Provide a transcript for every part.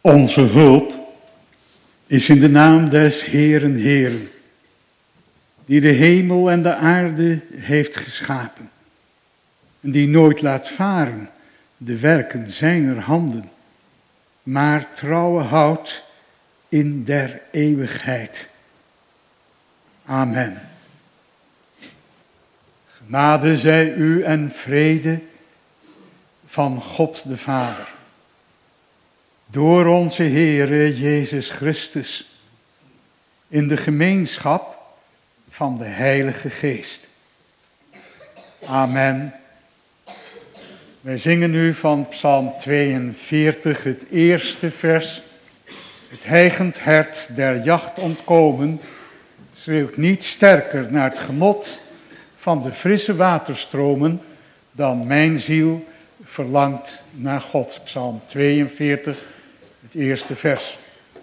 Onze hulp is in de naam des Heeren Heeren, die de hemel en de aarde heeft geschapen, en die nooit laat varen de werken zijner handen, maar trouwe houdt in der eeuwigheid. Amen. Genade zij u en vrede van God de Vader, door onze Heere Jezus Christus, in de gemeenschap van de Heilige Geest. Amen. Wij zingen nu van Psalm 42 het eerste vers. Het hijgend hert der jacht ontkomen schreeuwt niet sterker naar het genot van de frisse waterstromen dan mijn ziel verlangt naar God. Psalm 42, het eerste vers.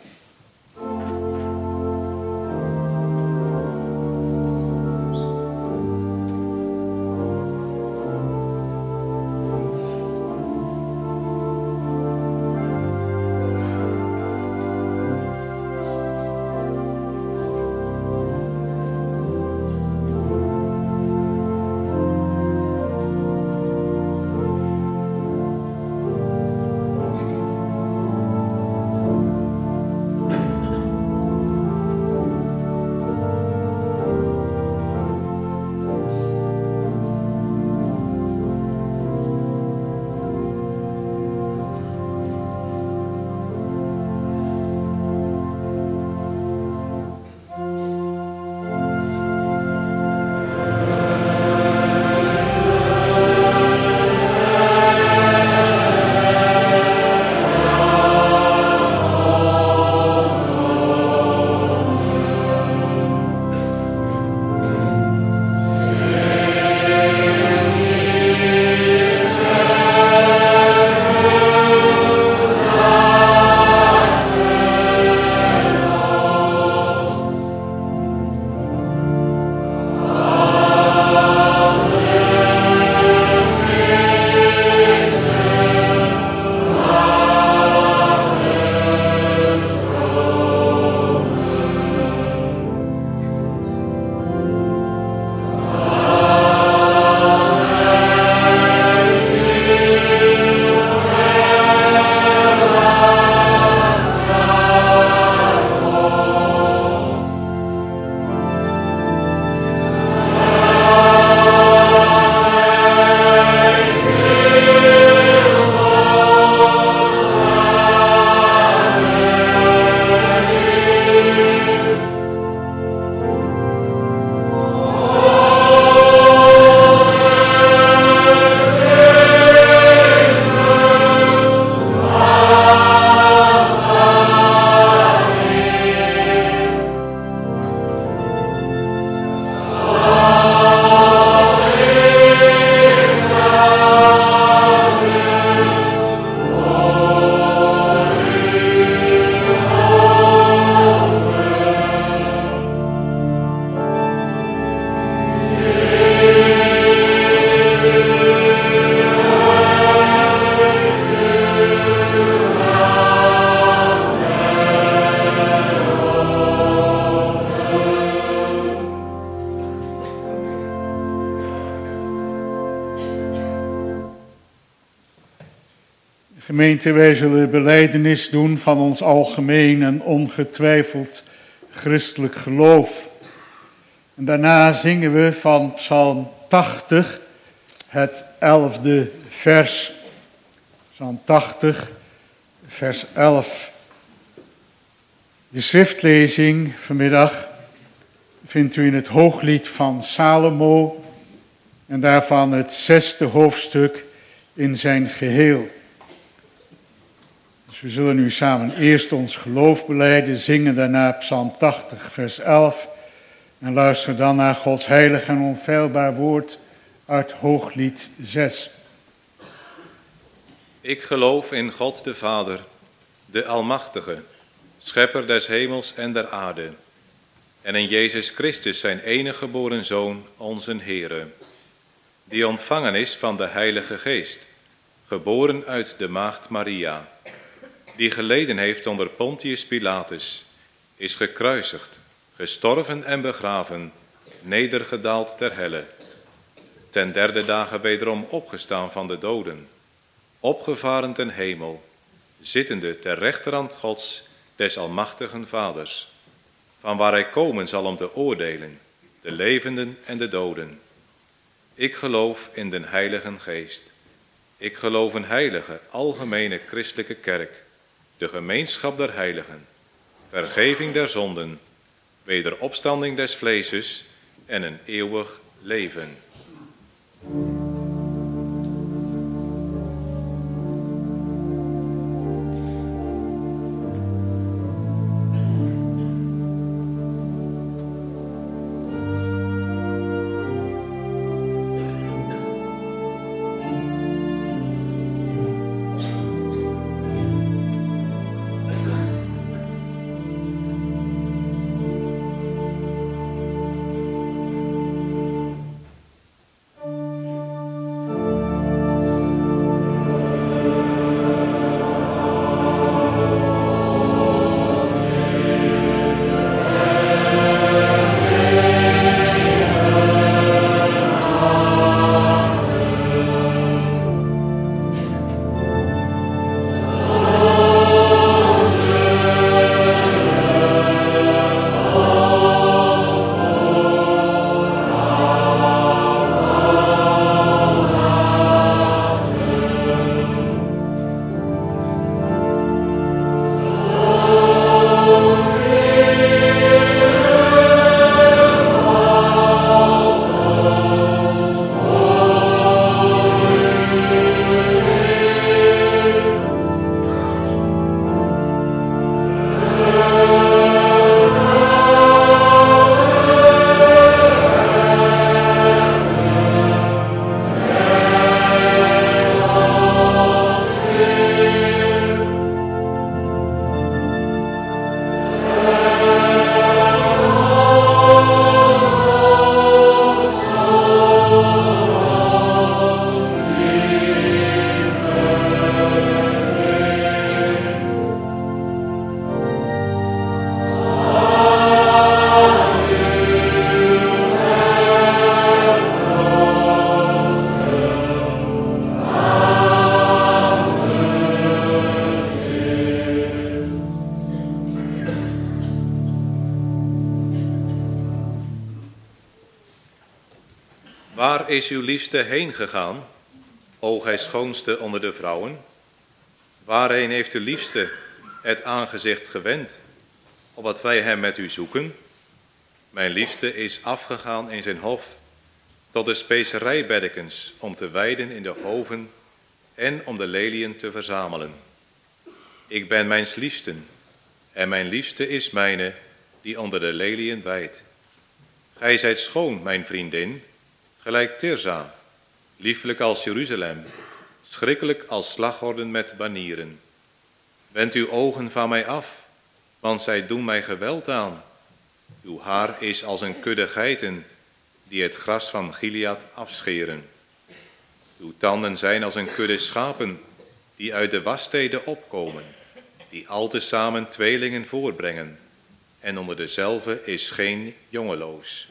Gemeente, wij zullen belijdenis doen van ons algemeen en ongetwijfeld christelijk geloof. En daarna zingen we van Psalm 80, het 11e vers. Psalm 80, vers 11. De schriftlezing vanmiddag vindt u in het Hooglied van Salomo en daarvan het 6e hoofdstuk in zijn geheel. Dus we zullen nu samen eerst ons geloof belijden, zingen daarna Psalm 80, vers 11 en luisteren dan naar Gods heilig en onfeilbaar woord uit Hooglied 6. Ik geloof in God de Vader, de Almachtige, schepper des hemels en der aarde, en in Jezus Christus zijn enige geboren Zoon, onze Heere, die ontvangen is van de Heilige Geest, geboren uit de maagd Maria, die geleden heeft onder Pontius Pilatus, is gekruisigd, gestorven en begraven, nedergedaald ter helle. Ten derde dagen wederom opgestaan van de doden, opgevaren ten hemel, zittende ter rechterhand Gods, des almachtigen Vaders, van waar hij komen zal om te oordelen, de levenden en de doden. Ik geloof in den Heiligen Geest. Ik geloof een heilige, algemene christelijke kerk, de gemeenschap der heiligen, vergeving der zonden, wederopstanding des vleeses en een eeuwig leven. Waar is uw liefste heen gegaan, o gij schoonste onder de vrouwen? Waarheen heeft uw liefste het aangezicht gewend, opdat wij hem met u zoeken? Mijn liefste is afgegaan in zijn hof, tot de specerijbeddekens, om te weiden in de hoven en om de leliën te verzamelen. Ik ben mijns liefsten, en mijn liefste is mijne, die onder de leliën weidt. Gij zijt schoon, mijn vriendin, gelijk Tirza, lieflijk als Jeruzalem, schrikkelijk als slagorden met banieren. Wend uw ogen van mij af, want zij doen mij geweld aan. Uw haar is als een kudde geiten, die het gras van Gilead afscheren. Uw tanden zijn als een kudde schapen, die uit de wassteden opkomen, die al tezamen tweelingen voorbrengen, en onder dezelve is geen jongeloos.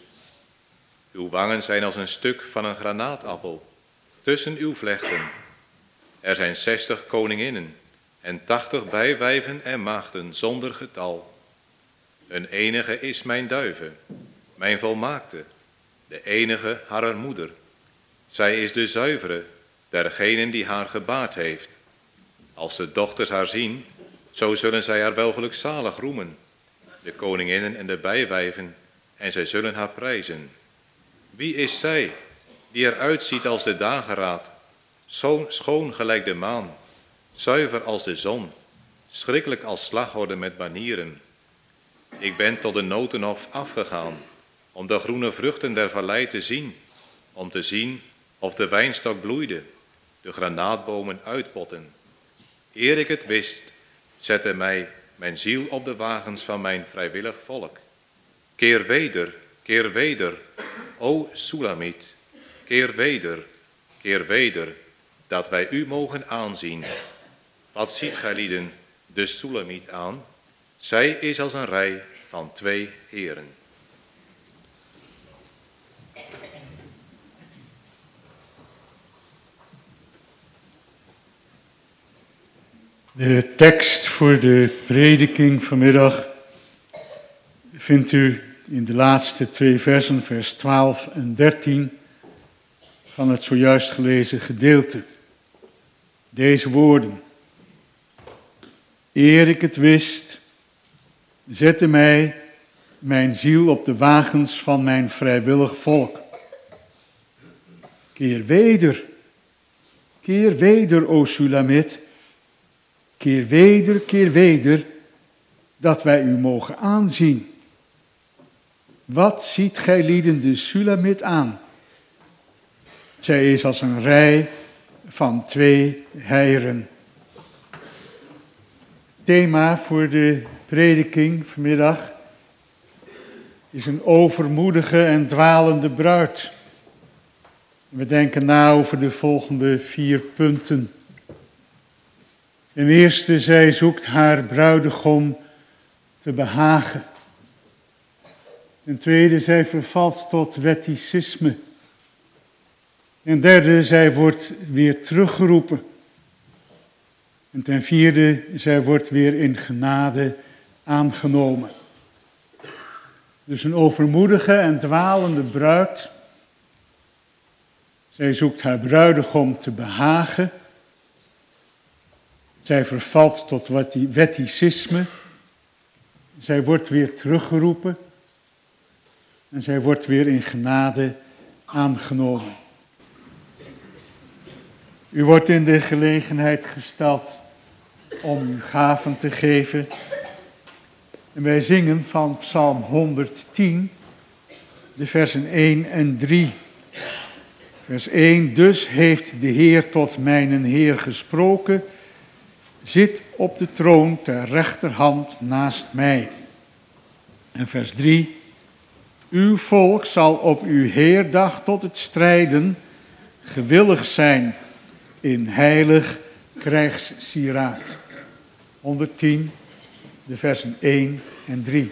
Uw wangen zijn als een stuk van een granaatappel, tussen uw vlechten. Er zijn 60 koninginnen en 80 bijwijven en maagden zonder getal. Een enige is mijn duive, mijn volmaakte, de enige harer moeder. Zij is de zuivere, dergenen die haar gebaard heeft. Als de dochters haar zien, zo zullen zij haar wel gelukzalig roemen, de koninginnen en de bijwijven, en zij zullen haar prijzen. Wie is zij, die eruit ziet als de dageraad, schoon gelijk de maan, zuiver als de zon, schrikkelijk als slagorden met banieren? Ik ben tot de notenhof afgegaan, om de groene vruchten der vallei te zien, om te zien of de wijnstok bloeide, de granaatbomen uitpotten. Eer ik het wist, zette mij mijn ziel op de wagens van mijn vrijwillig volk. Keer weder, o Soelamiet, keer weder, dat wij u mogen aanzien. Wat ziet gij lieden, de Soelamiet aan. Zij is als een rij van 2 heren. De tekst voor de prediking vanmiddag vindt u in de laatste 2 versen, vers 12 en 13 van het zojuist gelezen gedeelte. Deze woorden. Eer ik het wist, zette mij mijn ziel op de wagens van mijn vrijwillig volk. Keer weder, o Sulamit, keer weder, dat wij u mogen aanzien. Wat ziet gij lieden de Sulamit aan? Zij is als een rij van 2 heieren. Thema voor de prediking vanmiddag is een overmoedige en dwalende bruid. We denken na over de volgende 4 punten. Ten eerste, zij zoekt haar bruidegom te behagen. Ten tweede, zij vervalt tot wetticisme. Ten derde, zij wordt weer teruggeroepen. En ten vierde, zij wordt weer in genade aangenomen. Dus een overmoedige en dwalende bruid. Zij zoekt haar bruidegom te behagen. Zij vervalt tot wetticisme. Zij wordt weer teruggeroepen. En zij wordt weer in genade aangenomen. U wordt in de gelegenheid gesteld om uw gaven te geven. En wij zingen van Psalm 110, de versen 1 en 3. Vers 1, dus heeft de Heer tot mijnen Heer gesproken, zit op de troon ter rechterhand naast mij. En vers 3, uw volk zal op uw Heerdag tot het strijden gewillig zijn in heilig krijgssieraad. 110, de versen 1 en 3.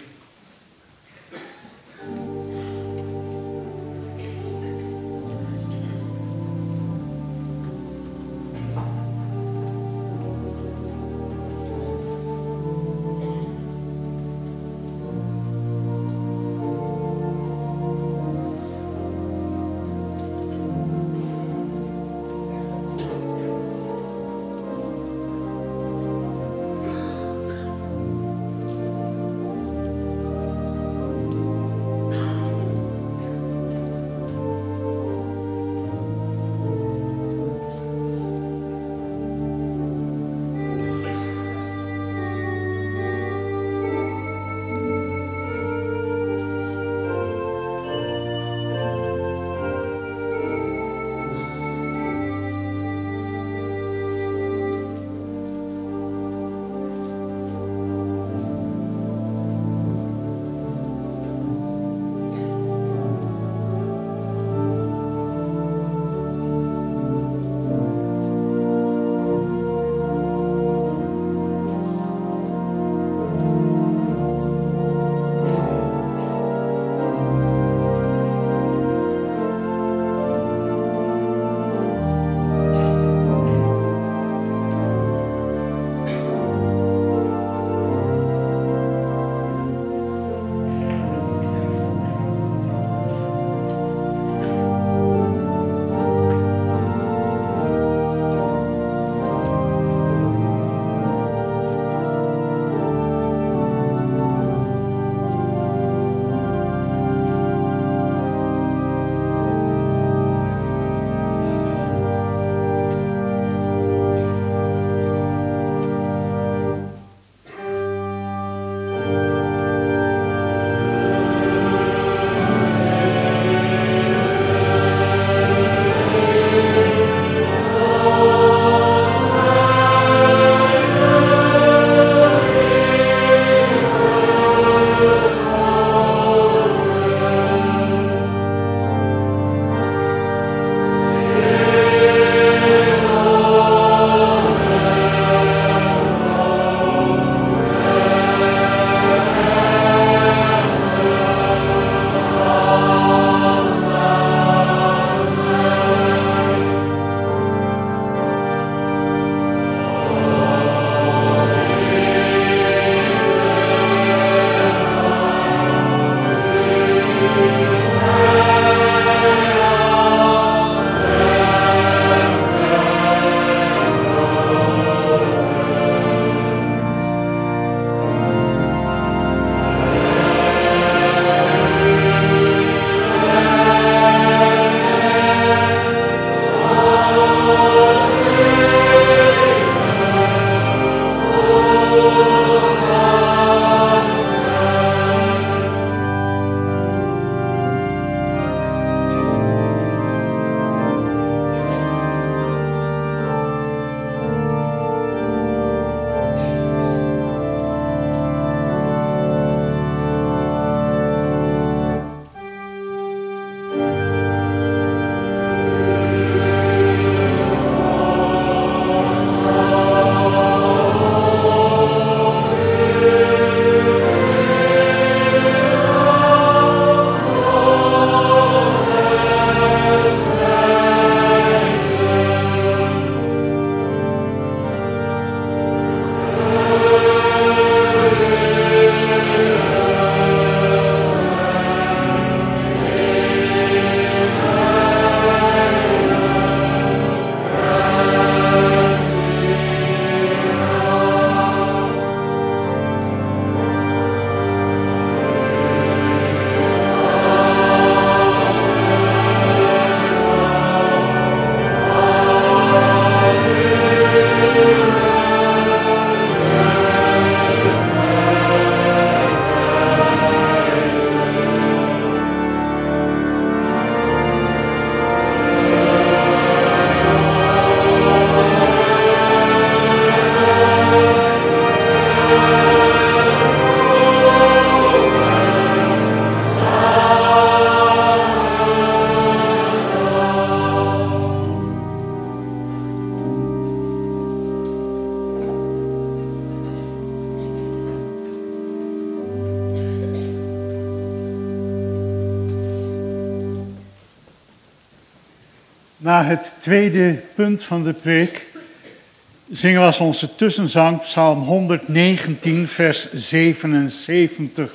Na het tweede punt van de preek zingen we als onze tussenzang Psalm 119, vers 77.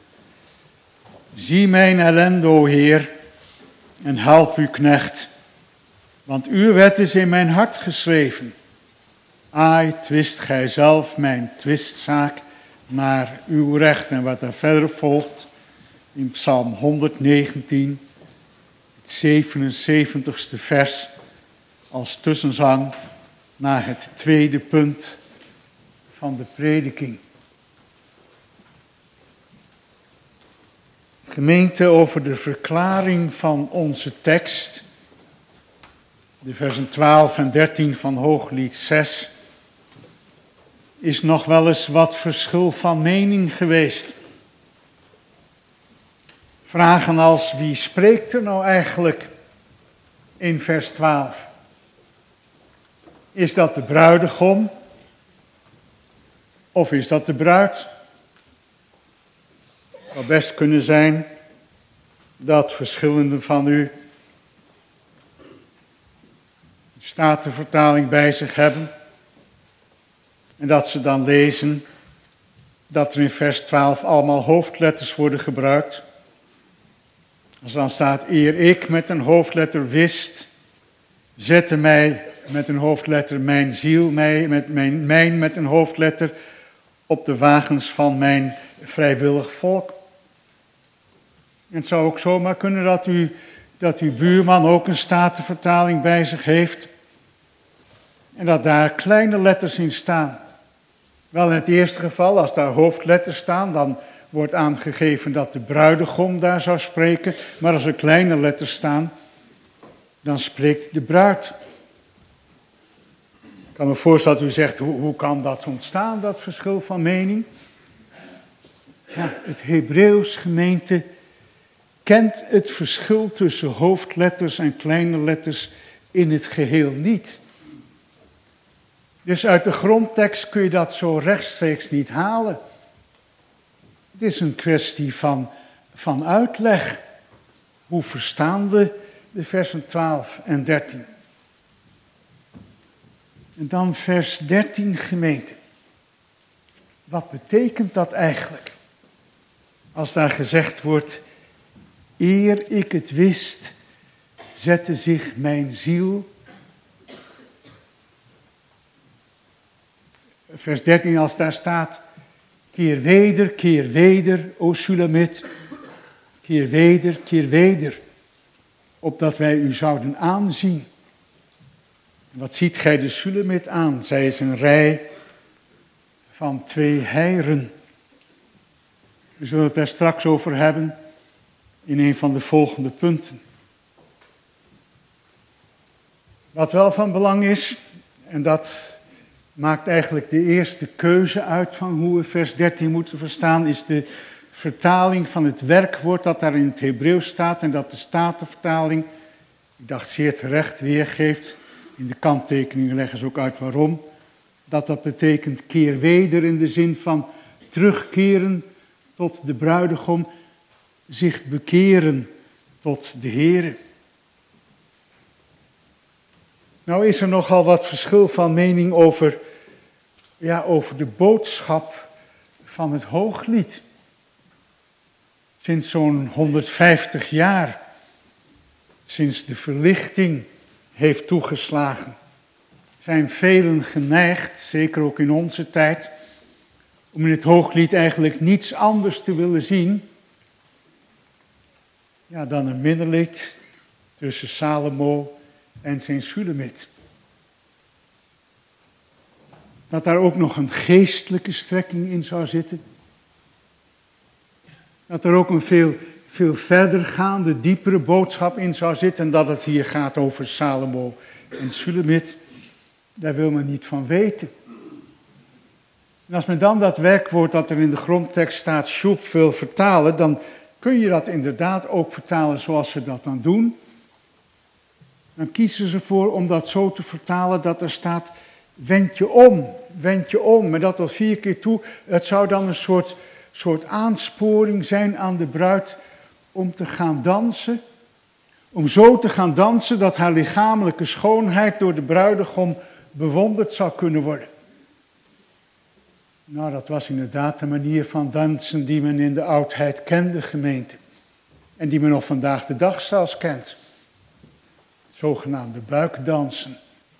Zie mijn ellende, o Heer, en help uw knecht, want uw wet is in mijn hart geschreven. Ai, twist gij zelf mijn twistzaak naar uw recht. En wat daar verder volgt in Psalm 119, het 77ste vers, als tussenzang na het tweede punt van de prediking. Gemeente, over de verklaring van onze tekst, de versen 12 en 13 van Hooglied 6, is nog wel eens wat verschil van mening geweest. Vragen als: wie spreekt er nou eigenlijk in vers 12? Is dat de bruidegom of is dat de bruid? Het zou best kunnen zijn dat verschillende van u een Statenvertaling bij zich hebben en dat ze dan lezen dat er in vers 12 allemaal hoofdletters worden gebruikt. Als dan staat: eer ik met een hoofdletter wist, zette mij met een hoofdletter mijn ziel, mijn met een hoofdletter op de wagens van mijn vrijwillig volk. En het zou ook zomaar kunnen dat uw buurman ook een Statenvertaling bij zich heeft en dat daar kleine letters in staan. Wel, in het eerste geval, als daar hoofdletters staan, dan wordt aangegeven dat de bruidegom daar zou spreken. Maar als er kleine letters staan, dan spreekt de bruid. Ik kan me voorstellen dat u zegt: hoe kan dat ontstaan, dat verschil van mening? Ja, het Hebreeuws, gemeente, kent het verschil tussen hoofdletters en kleine letters in het geheel niet. Dus uit de grondtekst kun je dat zo rechtstreeks niet halen. Het is een kwestie van uitleg. Hoe verstaan we de versen 12 en 13? En dan vers 13, gemeente. Wat betekent dat eigenlijk? Als daar gezegd wordt: eer ik het wist, zette zich mijn ziel. Vers 13, als daar staat: keer weder, o Sulamit, keer weder, opdat wij u zouden aanzien. Wat ziet gij de Sulamit aan? Zij is een rij van 2 heiren. We zullen het daar straks over hebben in een van de volgende punten. Wat wel van belang is, en dat maakt eigenlijk de eerste keuze uit van hoe we vers 13 moeten verstaan, is de vertaling van het werkwoord dat daar in het Hebreeuws staat en dat de Statenvertaling, ik dacht zeer terecht, weergeeft. In de kanttekeningen leggen ze ook uit waarom. Dat betekent keer weder in de zin van terugkeren tot de bruidegom, zich bekeren tot de Heere. Nou is er nogal wat verschil van mening over de boodschap van het Hooglied. Sinds zo'n 150 jaar, sinds de verlichting heeft toegeslagen, zijn velen geneigd, zeker ook in onze tijd, om in het Hooglied eigenlijk niets anders te willen zien dan een minnelied tussen Salomo en zijn Sulamit. Dat daar ook nog een geestelijke strekking in zou zitten. Dat er ook een veel verdergaande, diepere boodschap in zou zitten. Dat het hier gaat over Salomo en Sulamit. Daar wil men niet van weten. En als men dan dat werkwoord dat er in de grondtekst staat, shup, wil vertalen, dan kun je dat inderdaad ook vertalen zoals ze dat dan doen. Dan kiezen ze voor om dat zo te vertalen dat er staat: wend je om, maar dat tot 4 keer toe. Het zou dan een soort aansporing zijn aan de bruid om te gaan dansen, Om zo te gaan dansen dat haar lichamelijke schoonheid door de bruidegom bewonderd zou kunnen worden. Nou, dat was inderdaad de manier van dansen die men in de oudheid kende, gemeente. En die men nog vandaag de dag zelfs kent. Zogenaamde buikdansen.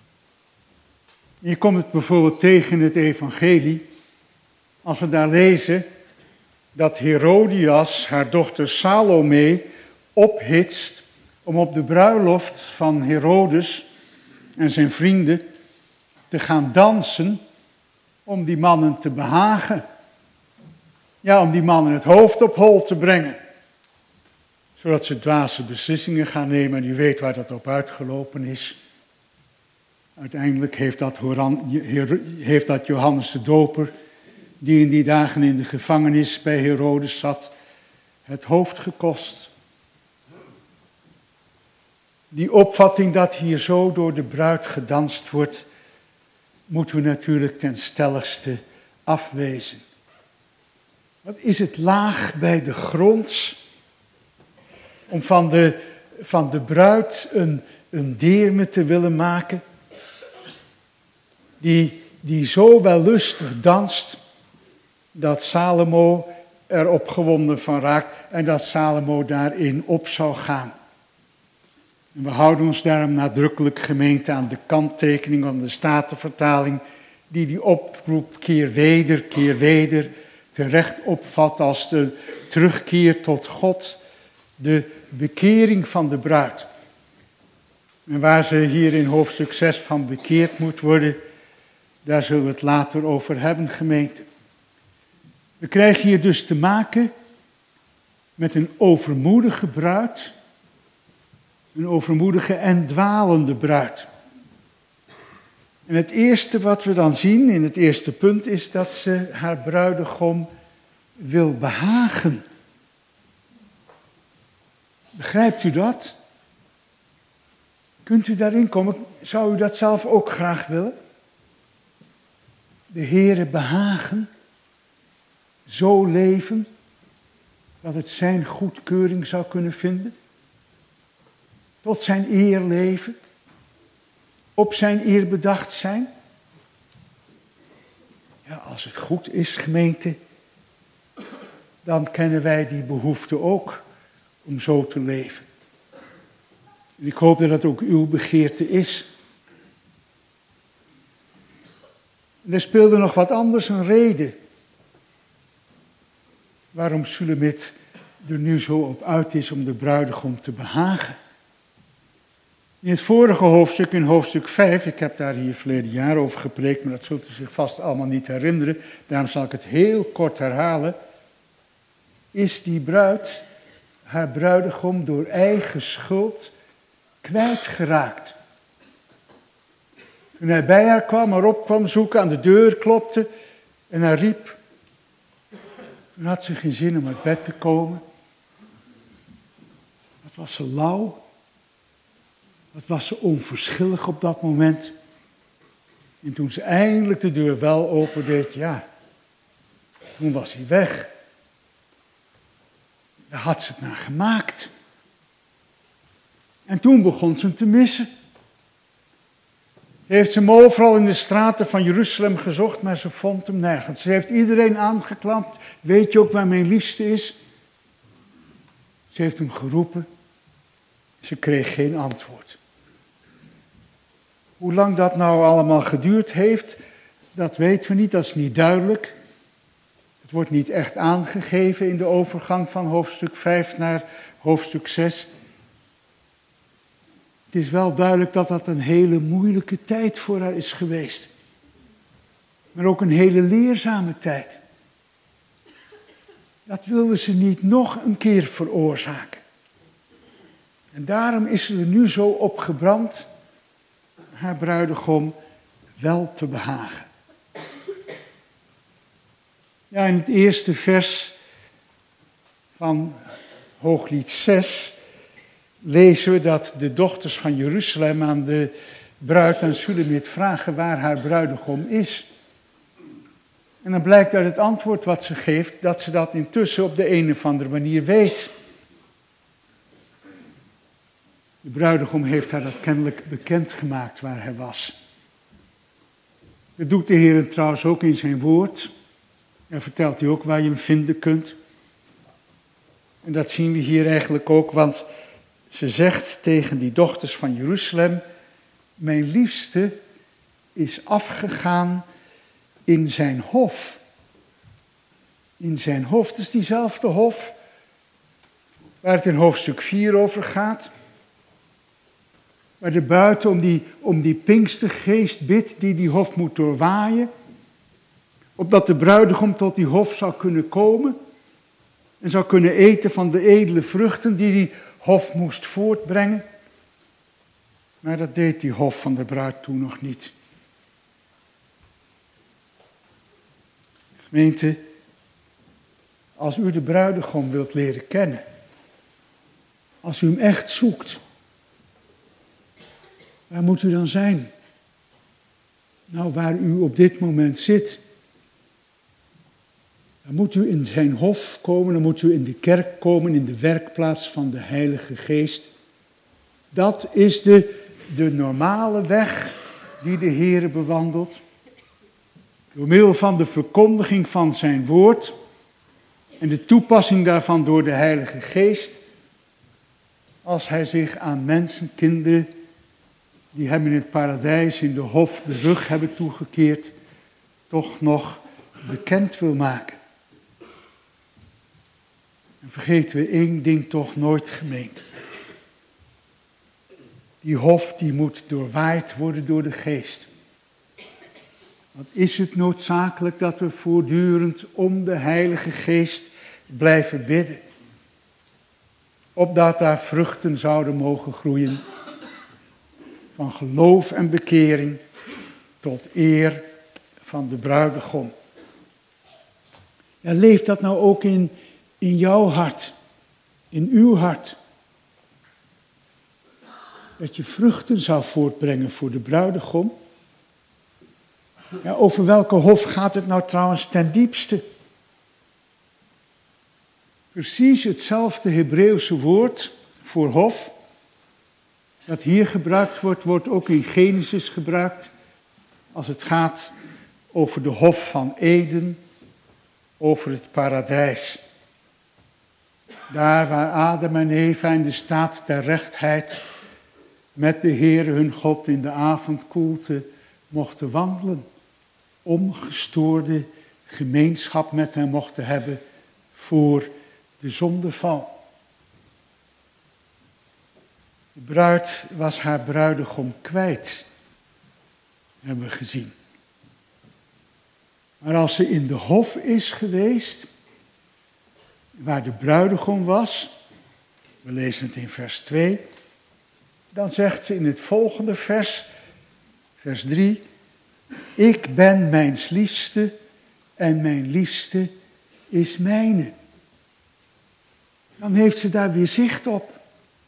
Je komt het bijvoorbeeld tegen in het evangelie. Als we daar lezen dat Herodias haar dochter Salome ophitst om op de bruiloft van Herodes en zijn vrienden te gaan dansen om die mannen te behagen. Ja, om die mannen het hoofd op hol te brengen. Zodat ze dwaze beslissingen gaan nemen en u weet waar dat op uitgelopen is. Uiteindelijk heeft dat Johannes de Doper, die in die dagen in de gevangenis bij Herodes zat, het hoofd gekost. Die opvatting dat hier zo door de bruid gedanst wordt, moeten we natuurlijk ten stelligste afwezen. Wat is het laag bij de gronds om van de bruid een deerne te willen maken, die zo wellustig danst, dat Salomo er opgewonden van raakt en dat Salomo daarin op zou gaan. En we houden ons daarom nadrukkelijk, gemeente, aan de kanttekening van de Statenvertaling, die oproep keer weder terecht opvat als de terugkeer tot God, de bekering van de bruid. En waar ze hier in hoofdstuk 6 van bekeerd moet worden, daar zullen we het later over hebben, gemeente. We krijgen hier dus te maken met een overmoedige bruid, een overmoedige en dwalende bruid. En het eerste wat we dan zien in het eerste punt is dat ze haar bruidegom wil behagen. Begrijpt u dat? Kunt u daarin komen? Zou u dat zelf ook graag willen? De Heere behagen, zo leven, dat het zijn goedkeuring zou kunnen vinden. Tot zijn eer leven, op zijn eer bedacht zijn. Ja, als het goed is, gemeente, dan kennen wij die behoefte ook om zo te leven. En ik hoop dat dat ook uw begeerte is. En er speelde nog wat anders een reden waarom Sulamit er nu zo op uit is om de bruidegom te behagen. In het vorige hoofdstuk, in hoofdstuk 5, ik heb daar hier verleden jaar over gepreekt, maar dat zult u zich vast allemaal niet herinneren, daarom zal ik het heel kort herhalen, is die bruid, haar bruidegom, door eigen schuld kwijtgeraakt. Toen hij bij haar kwam, haar op kwam zoeken, aan de deur klopte en haar riep. Toen had ze geen zin om uit bed te komen. Wat was ze lauw. Wat was ze onverschillig op dat moment. En toen ze eindelijk de deur wel opendeed, ja, toen was hij weg. Daar had ze het naar gemaakt. En toen begon ze hem te missen. Ze heeft hem overal in de straten van Jeruzalem gezocht, maar ze vond hem nergens. Ze heeft iedereen aangeklampt. Weet je ook waar mijn liefste is? Ze heeft hem geroepen. Ze kreeg geen antwoord. Hoe lang dat nou allemaal geduurd heeft, dat weten we niet, dat is niet duidelijk. Het wordt niet echt aangegeven in de overgang van hoofdstuk 5 naar hoofdstuk 6. Het is wel duidelijk dat dat een hele moeilijke tijd voor haar is geweest. Maar ook een hele leerzame tijd. Dat wilde ze niet nog een keer veroorzaken. En daarom is ze er nu zo op gebrand haar bruidegom wel te behagen. Ja, in het eerste vers van Hooglied 6 lezen we dat de dochters van Jeruzalem aan de bruid aan Sulamit vragen waar haar bruidegom is. En dan blijkt uit het antwoord wat ze geeft dat ze dat intussen op de een of andere manier weet. De bruidegom heeft haar dat kennelijk bekendgemaakt waar hij was. Dat doet de Heer trouwens ook in zijn woord. En vertelt hij ook waar je hem vinden kunt. En dat zien we hier eigenlijk ook, want ze zegt tegen die dochters van Jeruzalem: mijn liefste is afgegaan in zijn hof. In zijn hof, het is diezelfde hof waar het in hoofdstuk 4 over gaat. Waar de buiten om die Pinkstergeest bidt die hof moet doorwaaien. Opdat de bruidegom tot die hof zou kunnen komen. En zou kunnen eten van de edele vruchten die hof moest voortbrengen. Maar dat deed die hof van de bruid toen nog niet. Gemeente, als u de bruidegom wilt leren kennen. Als u hem echt zoekt. Waar moet u dan zijn? Nou, waar u op dit moment zit. Dan moet u in zijn hof komen, dan moet u in de kerk komen, in de werkplaats van de Heilige Geest. Dat is de normale weg die de Heer bewandelt. Door middel van de verkondiging van zijn woord en de toepassing daarvan door de Heilige Geest. Als hij zich aan mensen, kinderen, die hem in het paradijs, in de hof, de rug hebben toegekeerd, toch nog bekend wil maken. En vergeten we één ding toch nooit, gemeente. Die hof die moet doorwaaid worden door de Geest. Wat is het noodzakelijk dat we voortdurend om de Heilige Geest blijven bidden. Opdat daar vruchten zouden mogen groeien. Van geloof en bekering tot eer van de bruidegom. Ja, leeft dat nou ook in jouw hart, in uw hart. Dat je vruchten zou voortbrengen voor de bruidegom. Ja, over welke hof gaat het nou trouwens ten diepste? Precies hetzelfde Hebreeuwse woord voor hof, dat hier gebruikt wordt, wordt ook in Genesis gebruikt, als het gaat over de hof van Eden, over het paradijs. Daar waar Adam en Eva in de staat der rechtheid met de Heere hun God in de avondkoelte mochten wandelen. Ongestoorde gemeenschap met hem mochten hebben voor de zondeval. De bruid was haar bruidegom kwijt, hebben we gezien. Maar als ze in de hof is geweest, waar de bruidegom was, we lezen het in vers 2, dan zegt ze in het volgende vers 3, ik ben mijns liefste en mijn liefste is mijne. Dan heeft ze daar weer zicht op.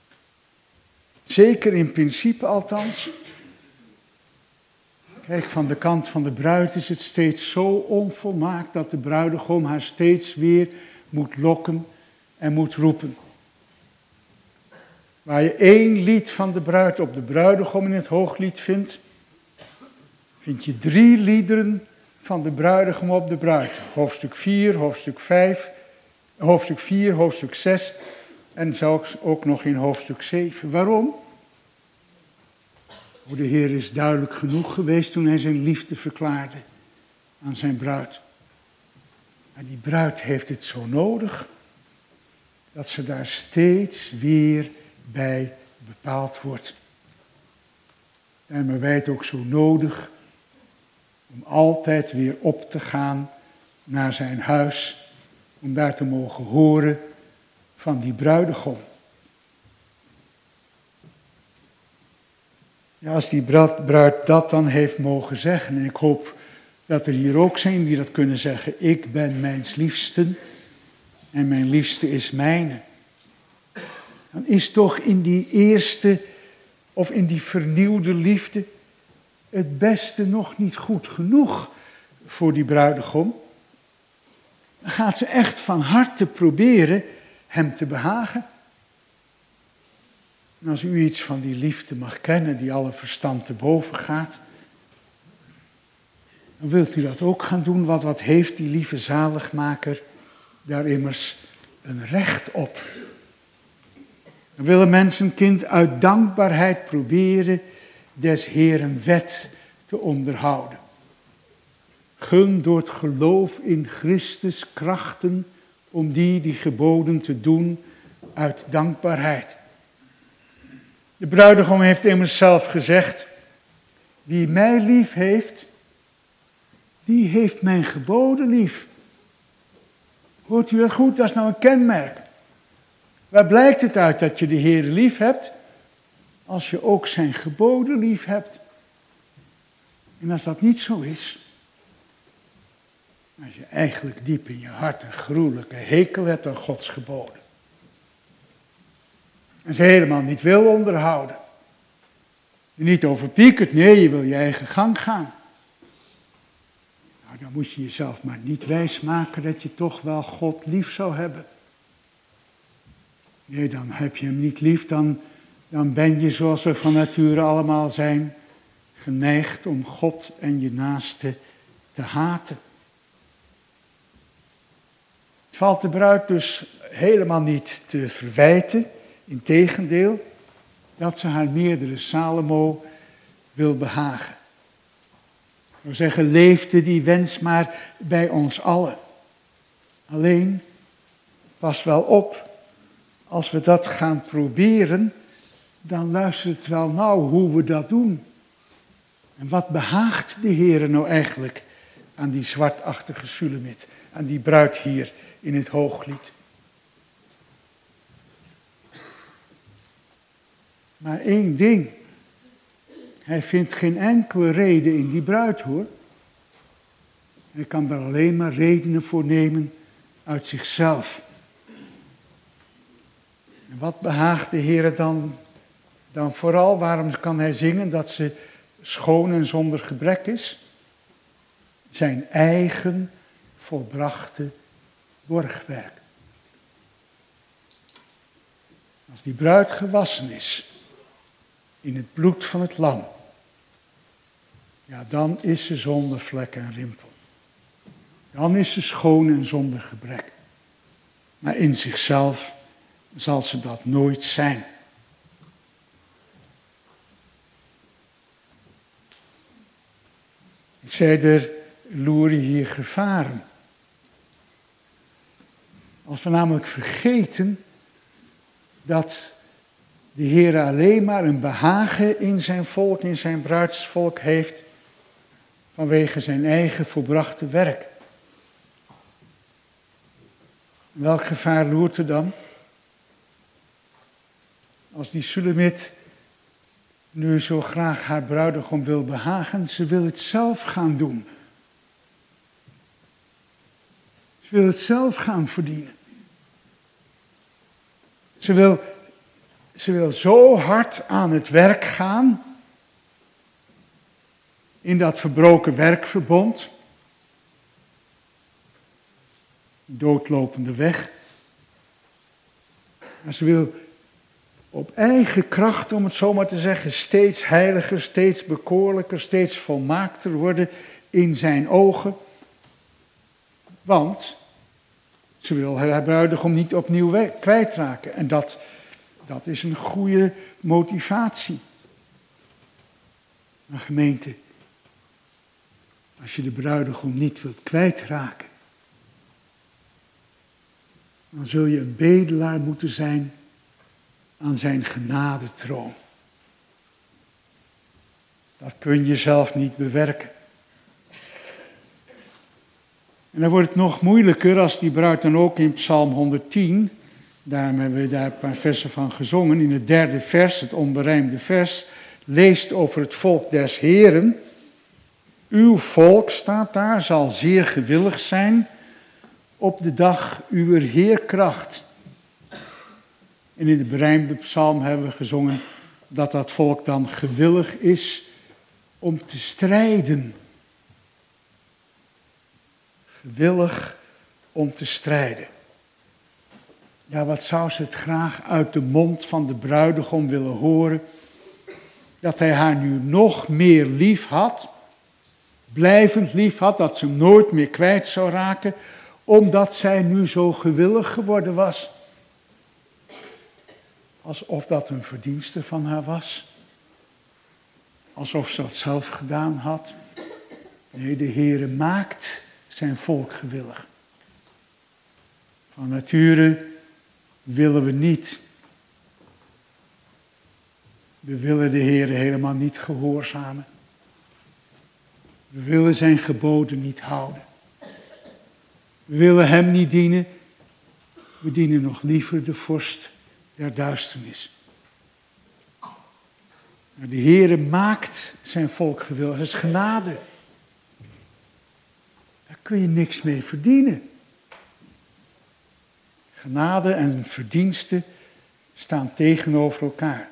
Zeker in principe althans. Kijk, van de kant van de bruid is het steeds zo onvolmaakt dat de bruidegom haar steeds weer moet lokken en moet roepen. Waar je 1 lied van de bruid op de bruidegom in het hooglied vindt, vind je 3 liederen van de bruidegom op de bruid. Hoofdstuk 4, hoofdstuk 5, hoofdstuk 4, hoofdstuk 6 en zelfs ook nog in hoofdstuk 7. Waarom? De Heer is duidelijk genoeg geweest toen hij zijn liefde verklaarde aan zijn bruid. Maar die bruid heeft het zo nodig dat ze daar steeds weer bij bepaald wordt. En hebben wij het ook zo nodig om altijd weer op te gaan naar zijn huis, om daar te mogen horen van die bruidegom. Ja, als die bruid dat dan heeft mogen zeggen, en ik hoop dat er hier ook zijn die dat kunnen zeggen, ik ben mijns liefsten en mijn liefste is mijne. Dan is toch in die eerste of in die vernieuwde liefde het beste nog niet goed genoeg voor die bruidegom. Dan gaat ze echt van harte proberen hem te behagen. En als u iets van die liefde mag kennen die alle verstand te boven gaat, dan wilt u dat ook gaan doen, want wat heeft die lieve zaligmaker daar immers een recht op? Dan wil een mensenkind uit dankbaarheid proberen des Heeren wet te onderhouden. Gun door het geloof in Christus krachten om die geboden te doen uit dankbaarheid. De bruidegom heeft immers zelf gezegd, wie mij lief heeft, die heeft mijn geboden lief. Hoort u dat goed? Dat is nou een kenmerk. Waar blijkt het uit dat je de Heer lief hebt? Als je ook zijn geboden lief hebt. En als dat niet zo is, als je eigenlijk diep in je hart een gruwelijke hekel hebt aan Gods geboden. En ze helemaal niet wil onderhouden. Je niet overpiekert, nee, je wil je eigen gang gaan. Nou, dan moet je jezelf maar niet wijsmaken dat je toch wel God lief zou hebben. Nee, dan heb je hem niet lief, dan ben je zoals we van nature allemaal zijn, geneigd om God en je naaste te haten. Het valt de bruid dus helemaal niet te verwijten, integendeel, dat ze haar meerdere Salomo wil behagen. Ik wil zeggen, leefde die wens maar bij ons allen. Alleen, pas wel op, als we dat gaan proberen, dan luistert het wel nauw hoe we dat doen. En wat behaagt de Heere nou eigenlijk aan die zwartachtige Sulamit, aan die bruid hier in het Hooglied? Maar één ding, hij vindt geen enkele reden in die bruid hoor. Hij kan daar alleen maar redenen voor nemen uit zichzelf. En wat behaagt de Heere dan vooral? Waarom kan hij zingen dat ze schoon en zonder gebrek is? Zijn eigen volbrachte borgwerk. Als die bruid gewassen is in het bloed van het lam, ja, dan is ze zonder vlek en rimpel. Dan is ze schoon en zonder gebrek. Maar in zichzelf zal ze dat nooit zijn. Ik zei, er loeren hier gevaren. Als we namelijk vergeten dat de Heer alleen maar een behagen in zijn volk, in zijn bruidsvolk heeft, vanwege zijn eigen volbrachte werk. Welk gevaar loert er dan? Als die Sulamit nu zo graag haar bruidegom wil behagen, ze wil het zelf gaan doen. Ze wil het zelf gaan verdienen. Ze wil zo hard aan het werk gaan, in dat verbroken werkverbond, doodlopende weg. Maar ze wil op eigen kracht, om het zo maar te zeggen, steeds heiliger, steeds bekoorlijker, steeds volmaakter worden in zijn ogen. Want ze wil haar bruidegom niet opnieuw kwijtraken. En dat is een goede motivatie. Maar gemeente, als je de bruidegom niet wilt kwijtraken, dan zul je een bedelaar moeten zijn aan zijn genadetroon. Dat kun je zelf niet bewerken. En dan wordt het nog moeilijker als die bruid dan ook in Psalm 110, daarom hebben we daar een paar versen van gezongen, in het 3e vers, het onberijmde vers, leest over het volk des Heeren. Uw volk, staat daar, zal zeer gewillig zijn op de dag uwer heerkracht. En in de berijmde psalm hebben we gezongen dat dat volk dan gewillig is om te strijden. Gewillig om te strijden. Ja, wat zou ze het graag uit de mond van de bruidegom willen horen. Dat hij haar nu nog meer lief had. Blijvend lief had, dat ze hem nooit meer kwijt zou raken. Omdat zij nu zo gewillig geworden was. Alsof dat een verdienste van haar was. Alsof ze dat zelf gedaan had. Nee, de Heere maakt zijn volk gewillig. Van nature willen we niet. We willen de Heere helemaal niet gehoorzamen. We willen zijn geboden niet houden. We willen hem niet dienen. We dienen nog liever de vorst der duisternis. Maar de Heere maakt zijn volk gewillig. Dat is genade. Daar kun je niks mee verdienen. Genade en verdiensten staan tegenover elkaar.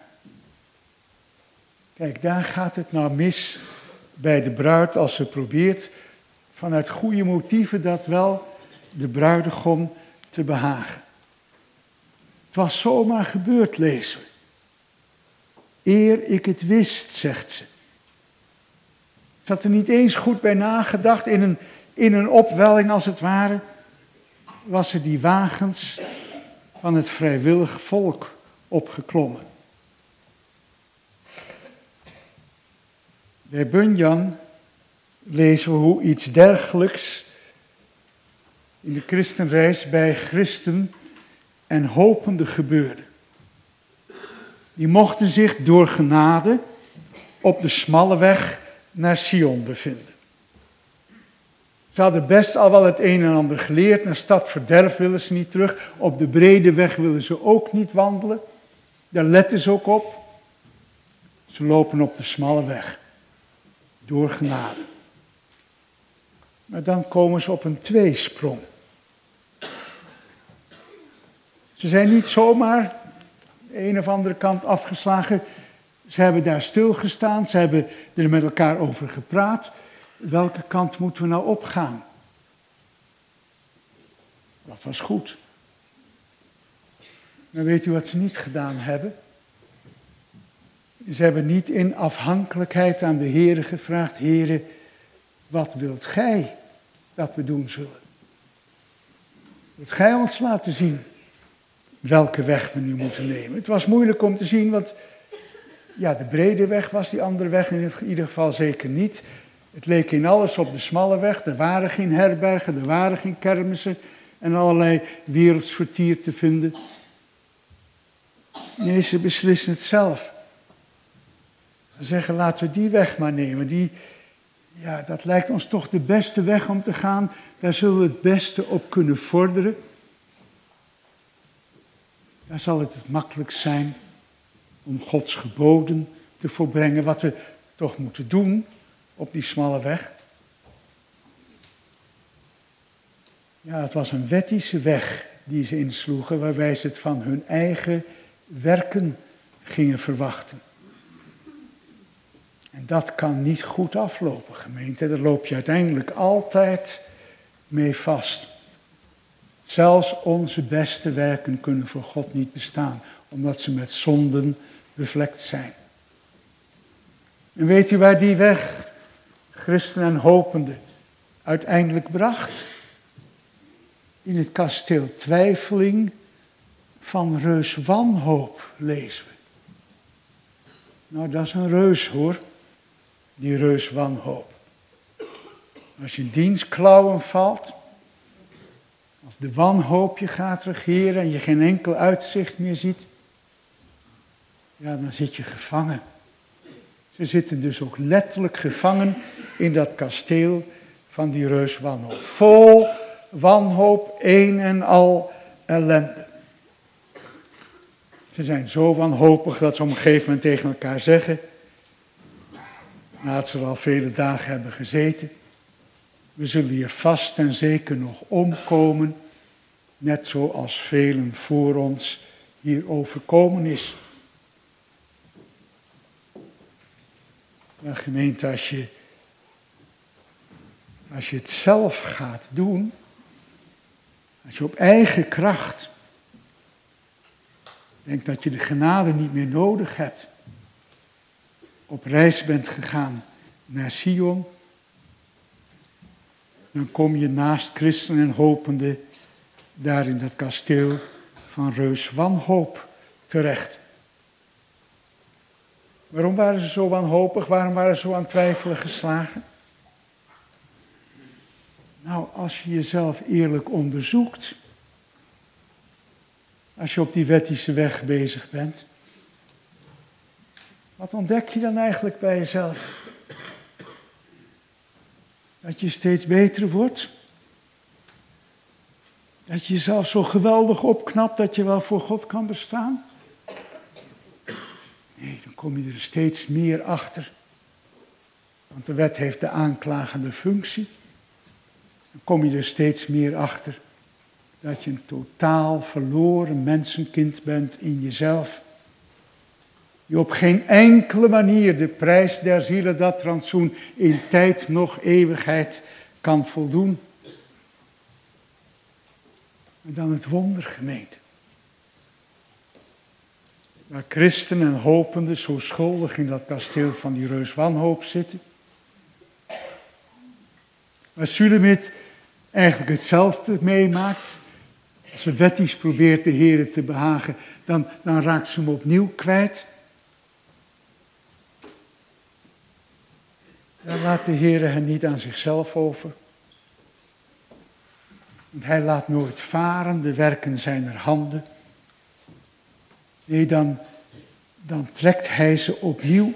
Kijk, daar gaat het nou mis bij de bruid als ze probeert vanuit goede motieven dat wel de bruidegom te behagen. Het was zomaar gebeurd, lezen we. Eer ik het wist, zegt ze. Ze had er niet eens goed bij nagedacht, in een opwelling als het ware, was ze die wagens van het vrijwillig volk opgeklommen. Bij Bunyan lezen we hoe iets dergelijks in de christenreis bij christen en hopenden gebeurde. Die mochten zich door genade op de smalle weg naar Sion bevinden. Ze hadden best al wel het een en ander geleerd. Naar stad verderf willen ze niet terug. Op de brede weg willen ze ook niet wandelen. Daar letten ze ook op. Ze lopen op de smalle weg. Door genade. Maar dan komen ze op een tweesprong. Ze zijn niet zomaar de een of andere kant afgeslagen. Ze hebben daar stilgestaan. Ze hebben er met elkaar over gepraat. Welke kant moeten we nou opgaan? Dat was goed. Maar weet u wat ze niet gedaan hebben? Ze hebben niet in afhankelijkheid aan de Heere gevraagd: Heere, wat wilt gij dat we doen zullen? Wilt gij ons laten zien welke weg we nu moeten nemen? Het was moeilijk om te zien, want ja, de brede weg was die andere weg in ieder geval zeker niet. Het leek in alles op de smalle weg. Er waren geen herbergen, er waren geen kermissen en allerlei werelds vertier te vinden. Nee, ze beslissen het zelf. Ze zeggen, laten we die weg maar nemen. Dat lijkt ons toch de beste weg om te gaan. Daar zullen we het beste op kunnen vorderen. Daar zal het makkelijkst zijn om Gods geboden te volbrengen. Wat we toch moeten doen op die smalle weg. Ja, het was een wettische weg die ze insloegen, waarbij ze het van hun eigen werken gingen verwachten. En dat kan niet goed aflopen, gemeente. Daar loop je uiteindelijk altijd mee vast. Zelfs onze beste werken kunnen voor God niet bestaan, omdat ze met zonden bevlekt zijn. En weet u waar die weg, christen en hopenden, uiteindelijk bracht? In het kasteel Twijfeling van reus wanhoop, lezen we. Nou, dat is een reus hoor, die reus wanhoop. Als je in dienstklauwen valt, als de wanhoop je gaat regeren en je geen enkel uitzicht meer ziet, ja, dan zit je gevangen. Ze zitten dus ook letterlijk gevangen in dat kasteel van die reus wanhoop. Vol wanhoop, een en al ellende. Ze zijn zo wanhopig dat ze op een gegeven moment tegen elkaar zeggen, nadat ze er al vele dagen hebben gezeten, we zullen hier vast en zeker nog omkomen, net zoals velen voor ons hier overkomen is. Maar gemeente, als je het zelf gaat doen, als je op eigen kracht Denk dat je de genade niet meer nodig hebt. Op reis bent gegaan naar Sion. Dan kom je naast christenen en hopenden daar in dat kasteel van reus wanhoop terecht. Waarom waren ze zo wanhopig? Waarom waren ze zo aan twijfelen geslagen? Nou, als je jezelf eerlijk onderzoekt, als je op die wettische weg bezig bent, wat ontdek je dan eigenlijk bij jezelf? Dat je steeds beter wordt? Dat je jezelf zo geweldig opknapt dat je wel voor God kan bestaan? Nee, dan kom je er steeds meer achter. Want de wet heeft de aanklagende functie. Dan kom je er steeds meer achter dat je een totaal verloren mensenkind bent in jezelf. Die op geen enkele manier de prijs der zielen, dat rantsoen, in tijd nog eeuwigheid kan voldoen. En dan het wonder, gemeente. Waar christenen en hopenden zo schuldig in dat kasteel van die reus wanhoop zitten. Waar Sulamit eigenlijk hetzelfde meemaakt. Als ze wettisch probeert de Heere te behagen, dan raakt ze hem opnieuw kwijt. Dan laat de Heere hen niet aan zichzelf over. Want hij laat nooit varen, de werken zijner handen. Nee, dan trekt hij ze opnieuw.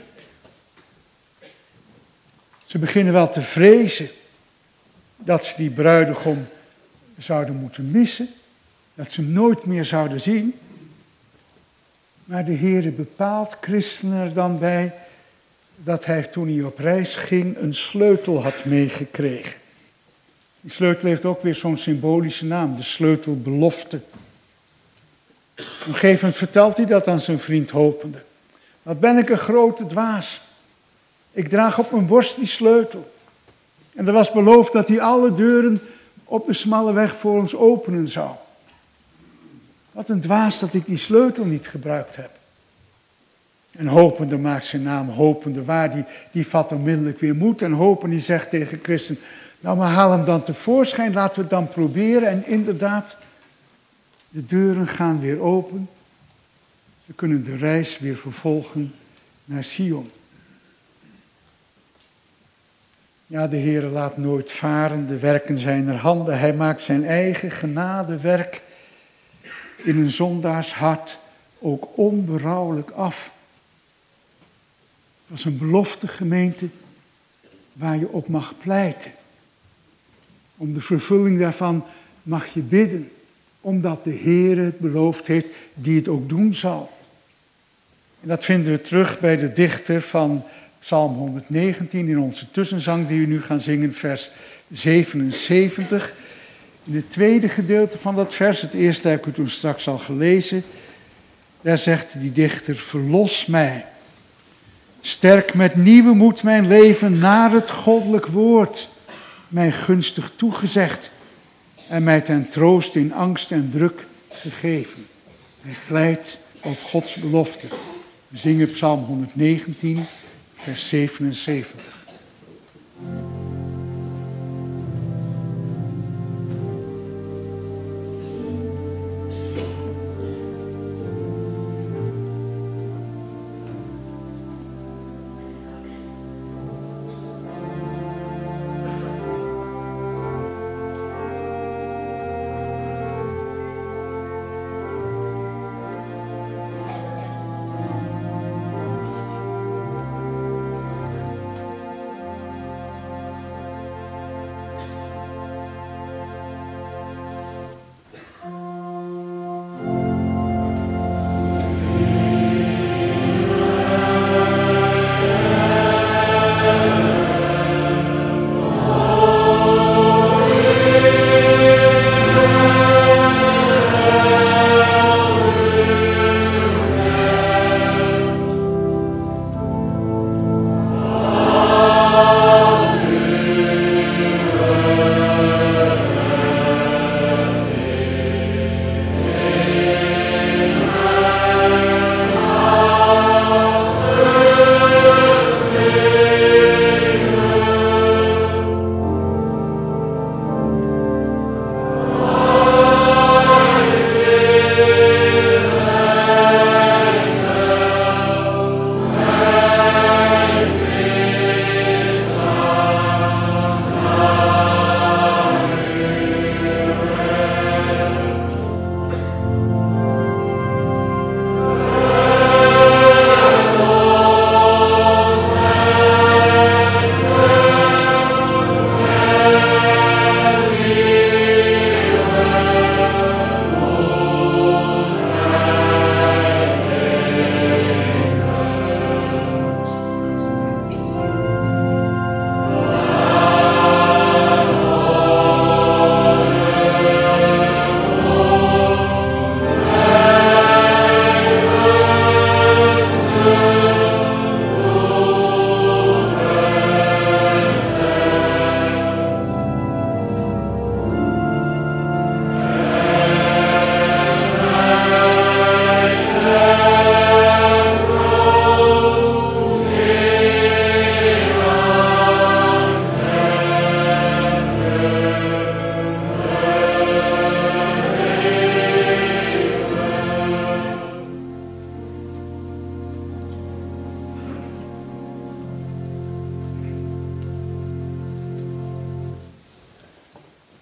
Ze beginnen wel te vrezen dat ze die bruidegom zouden moeten missen. Dat ze hem nooit meer zouden zien. Maar de Heere bepaalt christenen er dan bij dat hij toen hij op reis ging een sleutel had meegekregen. Die sleutel heeft ook weer zo'n symbolische naam, de sleutelbelofte. Op een gegeven moment vertelt hij dat aan zijn vriend hopende. Wat ben ik een grote dwaas. Ik draag op mijn borst die sleutel. En er was beloofd dat hij alle deuren op de smalle weg voor ons openen zou. Wat een dwaas dat ik die sleutel niet gebruikt heb. En hopende maakt zijn naam hopende waar, die vat onmiddellijk weer moed. En hopen die zegt tegen Christen, nou maar haal hem dan tevoorschijn, laten we het dan proberen. En inderdaad, de deuren gaan weer open. Ze kunnen de reis weer vervolgen naar Sion. Ja, de Heere laat nooit varen, de werken zijner handen. Hij maakt zijn eigen genadewerk in een zondaars hart ook onberouwelijk af. Het was een belofte, gemeente, waar je op mag pleiten. Om de vervulling daarvan mag je bidden, omdat de Heere het beloofd heeft, die het ook doen zal. En dat vinden we terug bij de dichter van Psalm 119 in onze tussenzang die we nu gaan zingen, vers 77. In het tweede gedeelte van dat vers, het eerste heb ik u toen straks al gelezen, daar zegt die dichter, verlos mij. Sterk met nieuwe moed mijn leven naar het goddelijk woord, mij gunstig toegezegd en mij ten troost in angst en druk gegeven. Hij pleit op Gods belofte. We zingen Psalm 119, vers 77.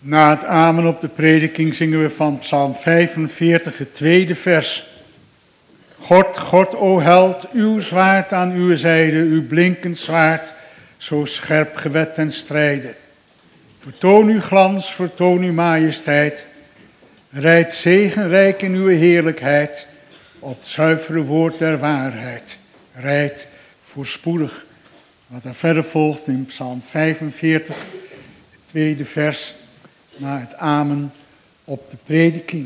Na het amen op de prediking zingen we van Psalm 45, het tweede vers. God, God, o held, uw zwaard aan uw zijde, uw blinkend zwaard, zo scherp gewet ten strijde. Vertoon uw glans, vertoon uw majesteit. Rijd zegenrijk in uw heerlijkheid, op het zuivere woord der waarheid. Rijd voorspoedig. Wat er verder volgt in Psalm 45, het tweede vers, na het amen op de prediking.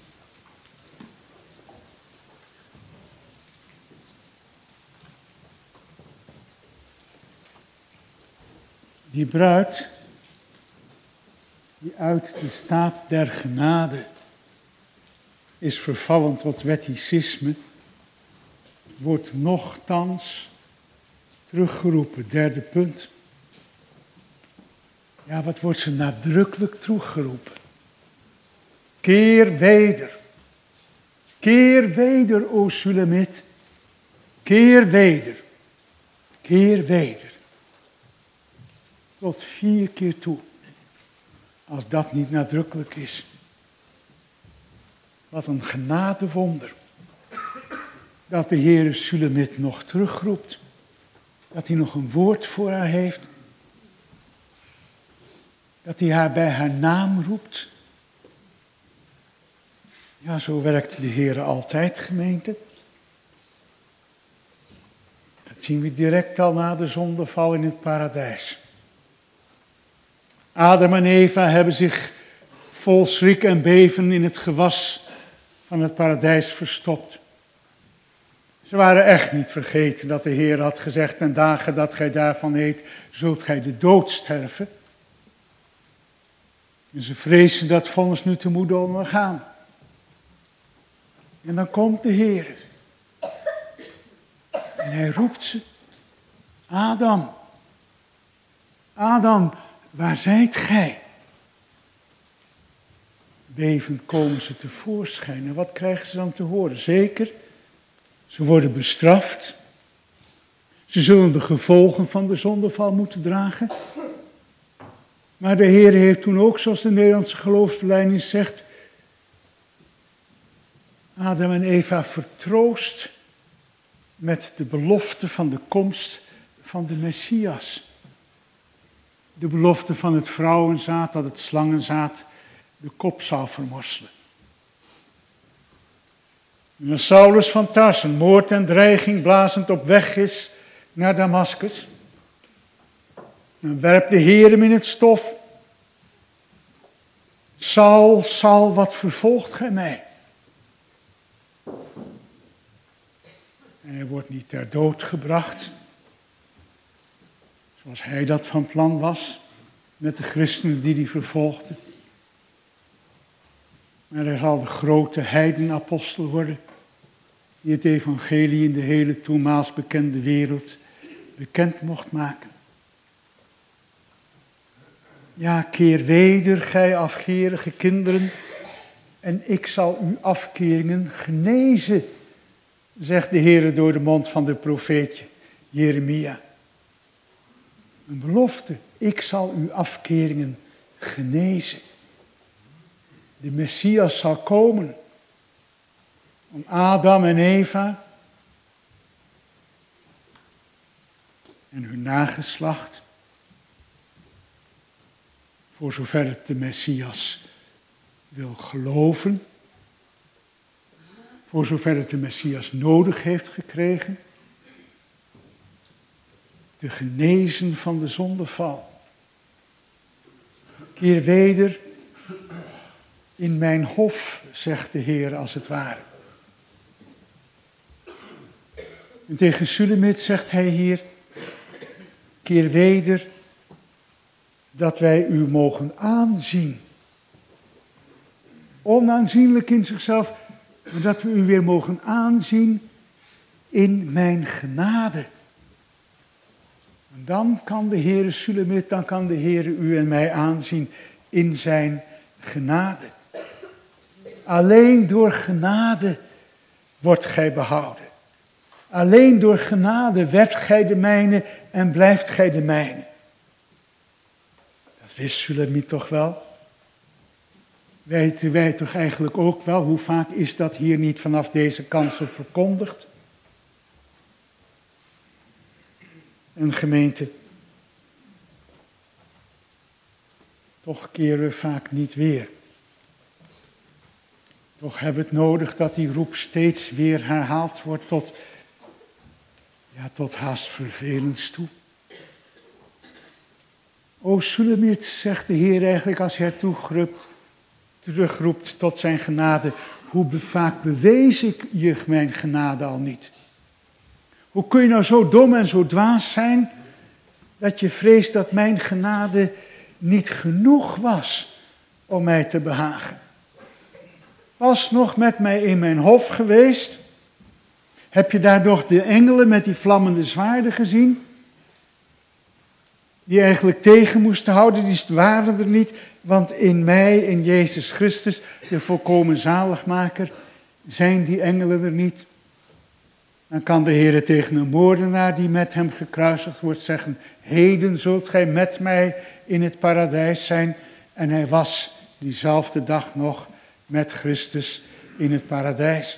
Die bruid, die uit de staat der genade is vervallen tot wetticisme, wordt nochtans teruggeroepen. Derde punt. Ja, wat wordt ze nadrukkelijk teruggeroepen? Keer weder. Keer weder, o Sulamit. Keer weder. Keer weder. Tot 4 keer toe. Als dat niet nadrukkelijk is. Wat een genadewonder. Dat de Heere Sulamit nog terugroept. Dat hij nog een woord voor haar heeft. Dat hij haar bij haar naam roept. Ja, zo werkt de Heere altijd, gemeente. Dat zien we direct al na de zondeval in het paradijs. Adam en Eva hebben zich vol schrik en beven in het gewas van het paradijs verstopt. Ze waren echt niet vergeten dat de Heer had gezegd: ten dagen dat gij daarvan eet, zult gij de dood sterven. En ze vrezen dat vonnis nu te moeten ondergaan. En dan komt de Heer. En hij roept ze: Adam, Adam, waar zijt gij? Bevend komen ze tevoorschijn. En wat krijgen ze dan te horen? Zeker, ze worden bestraft. Ze zullen de gevolgen van de zondeval moeten dragen. Maar de Heer heeft toen ook, zoals de Nederlandse geloofsbelijdenis zegt, Adam en Eva vertroost met de belofte van de komst van de Messias. De belofte van het vrouwenzaad dat het slangenzaad de kop zou vermorselen. En als Saulus van Tarsen moord en dreiging blazend op weg is naar Damaskus, dan werpt de Heer hem in het stof. Saul, Saul, wat vervolgt gij mij? En hij wordt niet ter dood gebracht, zoals hij dat van plan was, met de christenen die hij vervolgde. Maar hij zal de grote heidenapostel worden, die het evangelie in de hele toenmaals bekende wereld bekend mocht maken. Ja, keer weder, gij afkerige kinderen, en ik zal uw afkeringen genezen, zegt de Heer door de mond van de profeetje Jeremia. Een belofte, ik zal uw afkeringen genezen. De Messias zal komen om Adam en Eva en hun nageslacht, voor zover het de Messias wil geloven, voor zover het de Messias nodig heeft gekregen, te genezen van de zondeval. Keer weder in mijn hof, zegt de Heer als het ware. En tegen Sulamit zegt hij hier: keer weder dat wij u mogen aanzien. Onaanzienlijk in zichzelf, maar dat we u weer mogen aanzien in mijn genade. En dan kan de Heere Sulamit, dan kan de Heere u en mij aanzien in zijn genade. Alleen door genade wordt gij behouden. Alleen door genade werd gij de mijne en blijft gij de mijne. Dat wist Sulamit toch wel? Weten wij toch eigenlijk ook wel, hoe vaak is dat hier niet vanaf deze kant zo verkondigd? Een gemeente. Toch keren we vaak niet weer. Toch hebben we het nodig dat die roep steeds weer herhaald wordt tot haast vervelens toe. O Sulamit, zegt de Heer eigenlijk als hij terugroept tot zijn genade. Hoe vaak bewees ik je mijn genade al niet? Hoe kun je nou zo dom en zo dwaas zijn dat je vreest dat mijn genade niet genoeg was om mij te behagen? Was nog met mij in mijn hof geweest? Heb je daar nog de engelen met die vlammende zwaarden gezien? Die eigenlijk tegen moesten houden, die waren er niet. Want in mij, in Jezus Christus, de volkomen zaligmaker, zijn die engelen er niet. Dan kan de Heer tegen een moordenaar die met hem gekruisigd wordt zeggen: heden zult gij met mij in het paradijs zijn. En hij was diezelfde dag nog met Christus in het paradijs.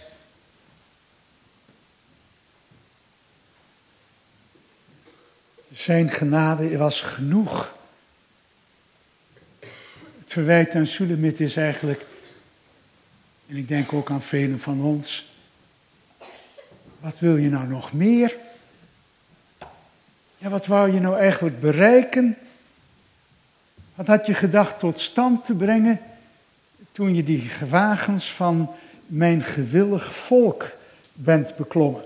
Zijn genade was genoeg. Het verwijt aan Sulamit is eigenlijk, en ik denk ook aan velen van ons: wat wil je nou nog meer? Ja, wat wou je nou eigenlijk bereiken? Wat had je gedacht tot stand te brengen toen je die wagens van mijn gewillig volk bent beklommen?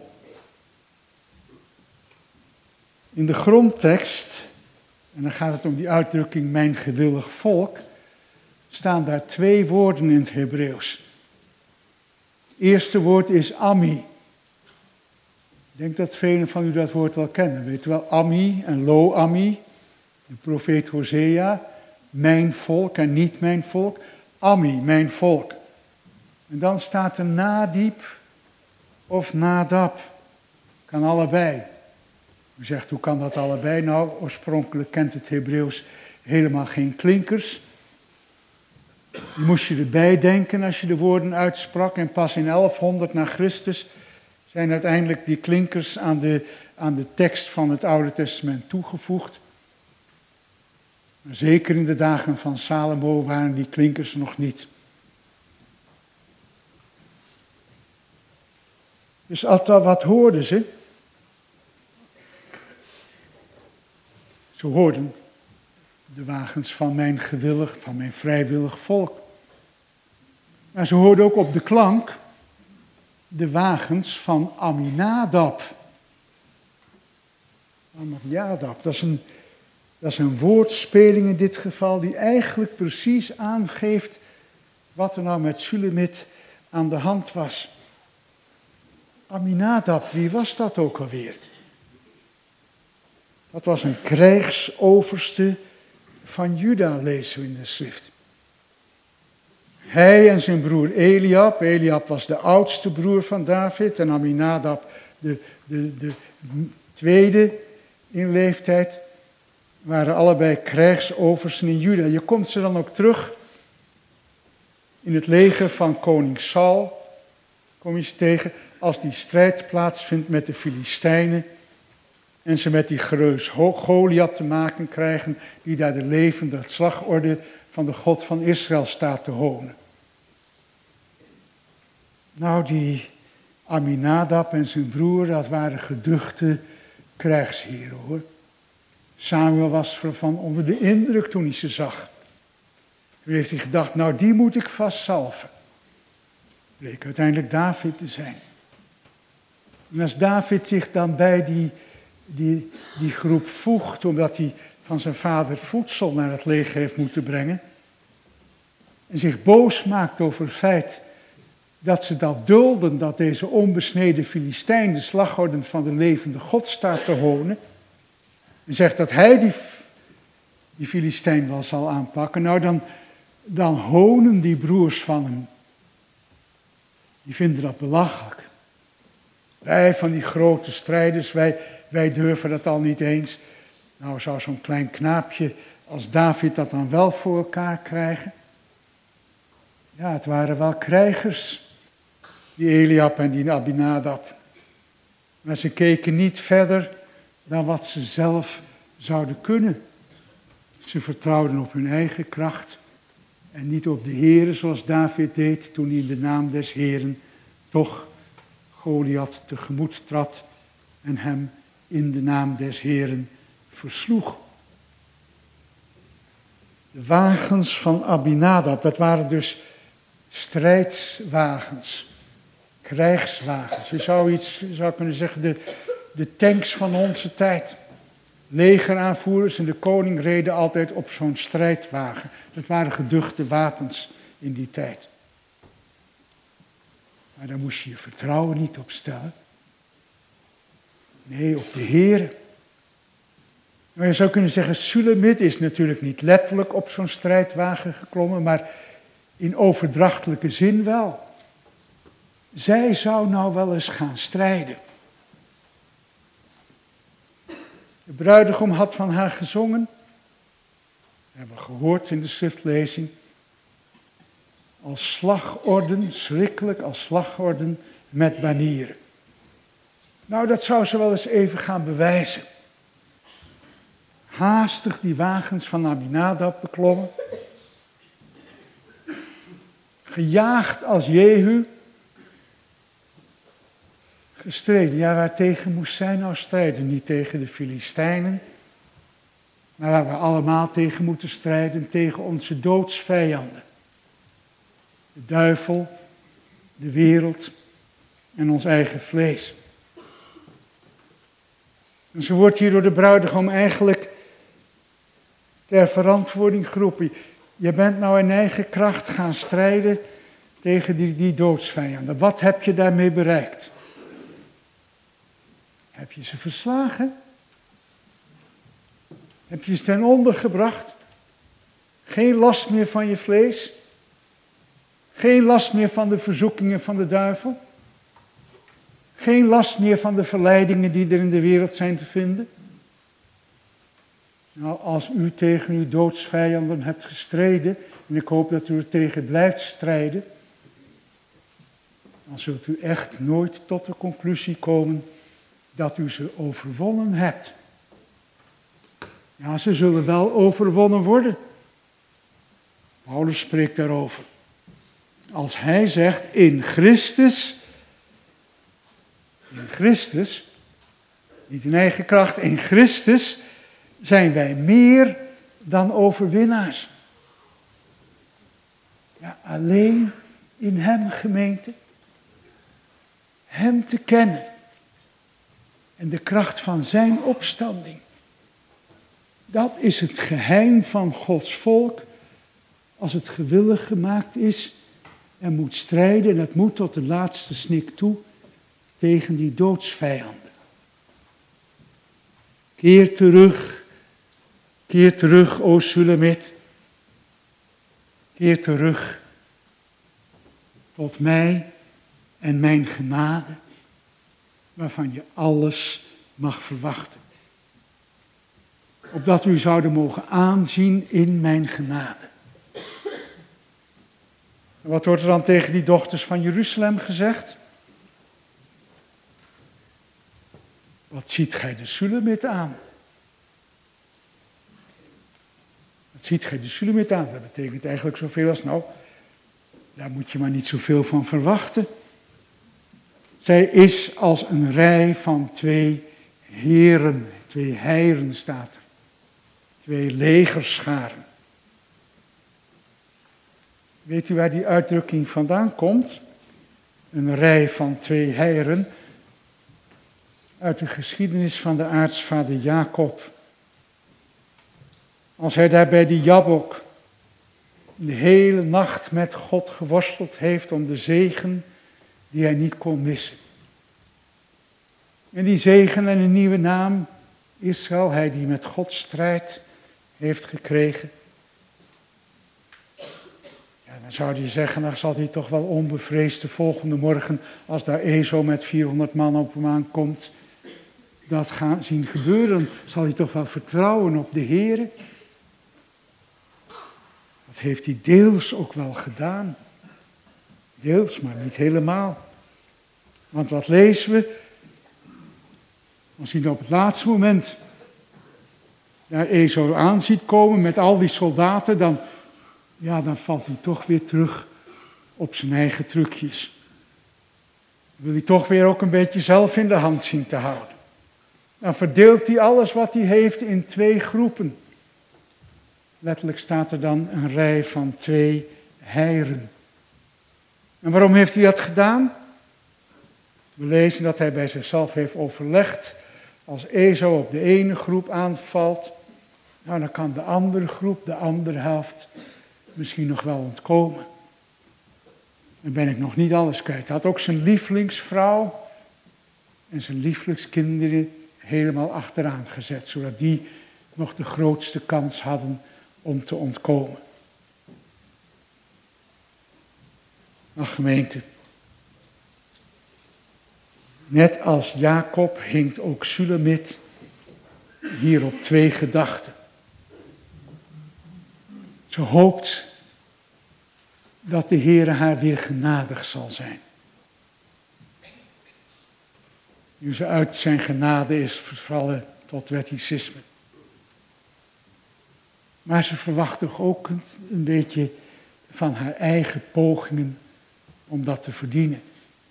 In de grondtekst, en dan gaat het om die uitdrukking mijn gewillig volk, staan daar 2 woorden in het Hebreeuws. Het eerste woord is Ami. Ik denk dat velen van u dat woord wel kennen. Weet u wel, Ami en Lo-Ami, de profeet Hosea, mijn volk en niet mijn volk. Ami, mijn volk. En dan staat er Nadib of Nadab. Kan allebei. U zegt, hoe kan dat allebei? Nou, oorspronkelijk kent het Hebreeuws helemaal geen klinkers. Die moest je erbij denken als je de woorden uitsprak. En pas in 1100 na Christus zijn uiteindelijk die klinkers aan de tekst van het Oude Testament toegevoegd. Maar zeker in de dagen van Salomo waren die klinkers nog niet. Dus wat hoorden ze? Ze hoorden de wagens van mijn vrijwillig volk. Maar ze hoorden ook op de klank de wagens van Aminadab. Aminadab, dat is een woordspeling in dit geval die eigenlijk precies aangeeft wat er nou met Sulamit aan de hand was. Aminadab, wie was dat ook alweer? Dat was een krijgsoverste van Juda, lezen we in de schrift. Hij en zijn broer Eliab. Eliab was de oudste broer van David en Aminadab de tweede in leeftijd. Waren allebei krijgsoversten in Juda. Je komt ze dan ook terug in het leger van koning Saul. Kom je ze tegen als die strijd plaatsvindt met de Filistijnen. En ze met die gereus Goliath te maken krijgen, die daar de levende slagorde van de God van Israël staat te honen. Nou, die Aminadab en zijn broer, dat waren geduchte krijgsheren, hoor. Samuel was ervan onder de indruk toen hij ze zag. Toen heeft hij gedacht, nou die moet ik vast zalven. Bleek uiteindelijk David te zijn. En als David zich dan bij die groep voegt, omdat hij van zijn vader voedsel naar het leger heeft moeten brengen, en zich boos maakt over het feit dat ze dat dulden, dat deze onbesneden Filistijn de slagorden van de levende God staat te honen, en zegt dat hij die Filistijn wel zal aanpakken, nou dan honen die broers van hem. Die vinden dat belachelijk. Wij van die grote strijders, wij durven dat al niet eens. Nou, zou zo'n klein knaapje als David dat dan wel voor elkaar krijgen? Ja, het waren wel krijgers, die Eliab en die Abinadab. Maar ze keken niet verder dan wat ze zelf zouden kunnen. Ze vertrouwden op hun eigen kracht en niet op de Heere, zoals David deed toen hij in de naam des Heeren toch Goliath tegemoet trad en hem in de naam des Heeren versloeg. De wagens van Abinadab, dat waren dus strijdswagens, krijgswagens. Je zou kunnen zeggen de tanks van onze tijd. Legeraanvoerders en de koning reden altijd op zo'n strijdwagen. Dat waren geduchte wapens in die tijd. Maar daar moest je je vertrouwen niet op stellen. Nee, op de Heere. Maar je zou kunnen zeggen, Sulamit is natuurlijk niet letterlijk op zo'n strijdwagen geklommen, maar in overdrachtelijke zin wel. Zij zou nou wel eens gaan strijden. De bruidegom had van haar gezongen, hebben we gehoord in de schriftlezing, als slagorden, schrikkelijk als slagorden met banieren. Nou, dat zou ze wel eens even gaan bewijzen. Haastig die wagens van Abinadab beklommen. Gejaagd als Jehu. Gestreden. Ja, waartegen moest zij nou strijden? Niet tegen de Filistijnen. Maar waar we allemaal tegen moeten strijden. Tegen onze doodsvijanden. De duivel, de wereld en ons eigen vlees. En ze wordt hier door de bruidegom eigenlijk ter verantwoording geroepen. Je bent nou in eigen kracht gaan strijden tegen die doodsvijanden. Wat heb je daarmee bereikt? Heb je ze verslagen? Heb je ze ten onder gebracht? Geen last meer van je vlees? Geen last meer van de verzoekingen van de duivel? Geen last meer van de verleidingen die er in de wereld zijn te vinden? Nou, als u tegen uw doodsvijanden hebt gestreden, en ik hoop dat u er tegen blijft strijden, dan zult u echt nooit tot de conclusie komen dat u ze overwonnen hebt. Ja, ze zullen wel overwonnen worden. Paulus spreekt daarover. Als hij zegt, in Christus, niet in eigen kracht, in Christus zijn wij meer dan overwinnaars. Ja, alleen in hem, gemeente, hem te kennen en de kracht van zijn opstanding. Dat is het geheim van Gods volk als het gewillig gemaakt is en moet strijden, en dat moet tot de laatste snik toe, tegen die doodsvijanden. Keer terug, o Sulamit. Keer terug tot mij en mijn genade, waarvan je alles mag verwachten. Opdat u zouden mogen aanzien in mijn genade. En wat wordt er dan tegen die dochters van Jeruzalem gezegd? Wat ziet gij de Sulamit aan? Wat ziet gij de Sulamit aan? Dat betekent eigenlijk zoveel als, nou, daar moet je maar niet zoveel van verwachten. Zij is als een rij van twee heren, twee heiren staat er. Twee legerscharen. Weet u waar die uitdrukking vandaan komt? Een rij van twee heiren. Uit de geschiedenis van de aartsvader Jacob. Als hij daar bij die Jabok de hele nacht met God geworsteld heeft om de zegen die hij niet kon missen. En die zegen en een nieuwe naam, Israël, hij die met God strijdt, heeft gekregen. Ja, dan zou je zeggen, dan zal hij toch wel onbevreesd de volgende morgen, als daar Ezo met 400 man op hem aankomt, dat gaan zien gebeuren, zal hij toch wel vertrouwen op de Heere. Dat heeft hij deels ook wel gedaan. Deels, maar niet helemaal. Want wat lezen we? Als hij op het laatste moment naar Esau aan ziet komen met al die soldaten, dan valt hij toch weer terug op zijn eigen trucjes. Wil hij toch weer ook een beetje zelf in de hand zien te houden. Dan verdeelt hij alles wat hij heeft in 2 groepen. Letterlijk staat er dan een rij van 2 heiren. En waarom heeft hij dat gedaan? We lezen dat hij bij zichzelf heeft overlegd. Als Esau op de ene groep aanvalt, dan kan de andere groep, de andere helft, misschien nog wel ontkomen. Dan ben ik nog niet alles kwijt. Hij had ook zijn lievelingsvrouw en zijn lievelingskinderen helemaal achteraan gezet, zodat die nog de grootste kans hadden om te ontkomen. Ach, gemeente. Net als Jacob hinkt ook Sulamit hier op 2 gedachten. Ze hoopt dat de Heere haar weer genadig zal zijn. Nu ze uit zijn genade is vervallen tot wetticisme. Maar ze verwacht toch ook een beetje van haar eigen pogingen om dat te verdienen.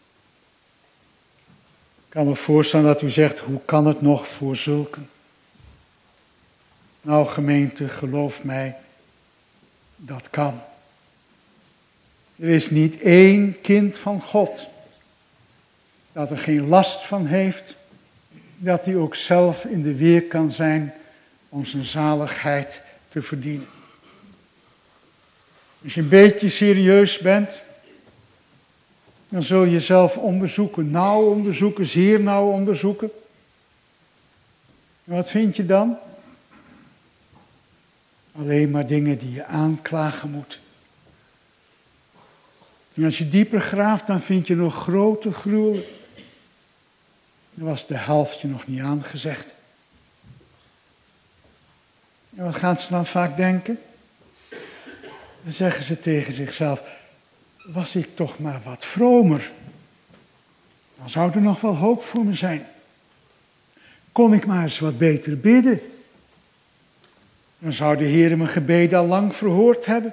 Ik kan me voorstellen dat u zegt, hoe kan het nog voor zulken? Nou gemeente, geloof mij, dat kan. Er is niet 1 kind van God dat er geen last van heeft, dat hij ook zelf in de weer kan zijn om zijn zaligheid te verdienen. Als je een beetje serieus bent, dan zul je zelf onderzoeken, nauw onderzoeken, zeer nauw onderzoeken. En wat vind je dan? Alleen maar dingen die je aanklagen moeten. En als je dieper graaft, dan vind je nog grote gruwelen. Er was de helftje nog niet aangezegd. En wat gaan ze dan vaak denken? Dan zeggen ze tegen zichzelf, was ik toch maar wat vromer. Dan zou er nog wel hoop voor me zijn. Kon ik maar eens wat beter bidden. Dan zou de Heer mijn gebeden al lang verhoord hebben.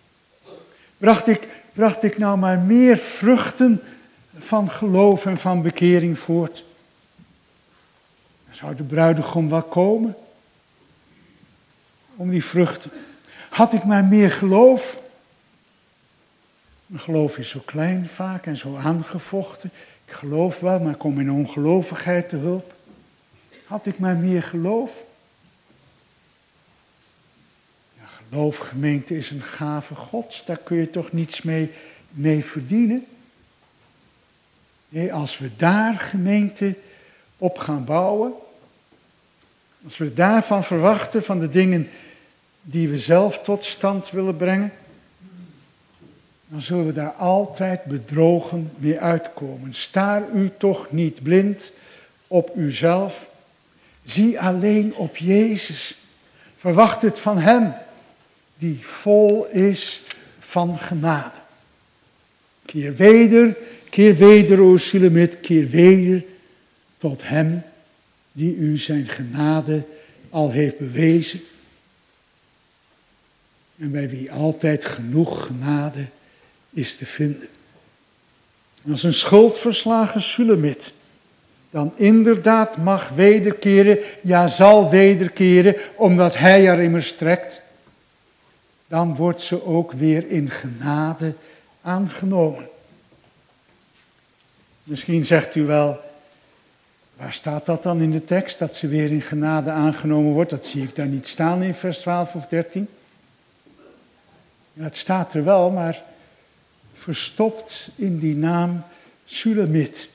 Bracht ik nou maar meer vruchten van geloof en van bekering voort. Dan zou de bruidegom wel komen. Om die vruchten. Had ik maar meer geloof. Mijn geloof is zo klein vaak en zo aangevochten. Ik geloof wel, maar ik kom in ongelovigheid te hulp. Had ik maar meer geloof. Ja, geloof, gemeente, is een gave Gods. Daar kun je toch niets mee verdienen. Nee, als we daar, gemeente, op gaan bouwen. Als we daarvan verwachten, van de dingen die we zelf tot stand willen brengen. Dan zullen we daar altijd bedrogen mee uitkomen. Staar u toch niet blind op uzelf. Zie alleen op Jezus. Verwacht het van Hem, die vol is van genade. Keer weder, o Sulamit, keer weder tot Hem die u zijn genade al heeft bewezen. En bij wie altijd genoeg genade is te vinden. En als een schuldverslagen Sulamit dan inderdaad mag wederkeren, ja zal wederkeren, omdat hij er immers trekt, dan wordt ze ook weer in genade aangenomen. Misschien zegt u wel, waar staat dat dan in de tekst, dat ze weer in genade aangenomen wordt? Dat zie ik daar niet staan in vers 12 of 13. Ja, het staat er wel, maar verstopt in die naam Sulamit.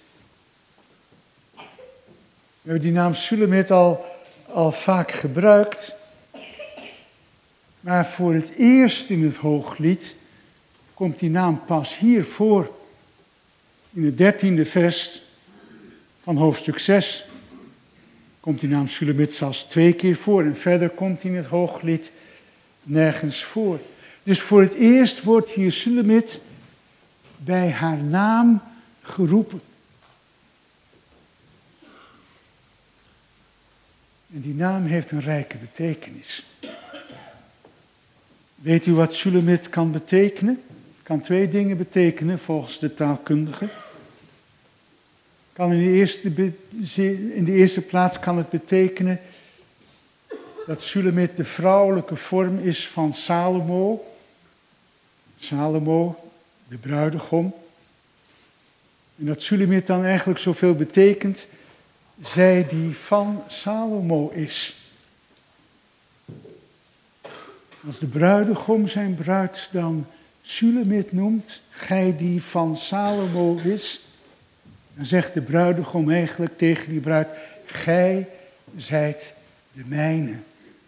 We hebben die naam Sulamit al vaak gebruikt. Maar voor het eerst in het Hooglied komt die naam pas hier voor. In het 13e vers van hoofdstuk 6 komt die naam Sulamit zelfs 2 keer voor. En verder komt hij in het Hooglied nergens voor. Dus voor het eerst wordt hier Sulamit bij haar naam geroepen. En die naam heeft een rijke betekenis. Weet u wat Sulamit kan betekenen? Het kan 2 dingen betekenen volgens de taalkundigen. In de eerste plaats kan het betekenen dat Sulamit de vrouwelijke vorm is van Salomo. Salomo, de bruidegom. En dat Sulamit dan eigenlijk zoveel betekent, zij die van Salomo is. Als de bruidegom zijn bruid dan Sulamit noemt, gij die van Salomo is, dan zegt de bruidegom eigenlijk tegen die bruid, gij zijt de mijne.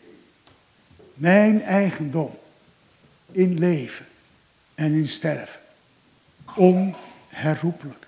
Mijn eigendom in leven en in sterven. Onherroepelijk.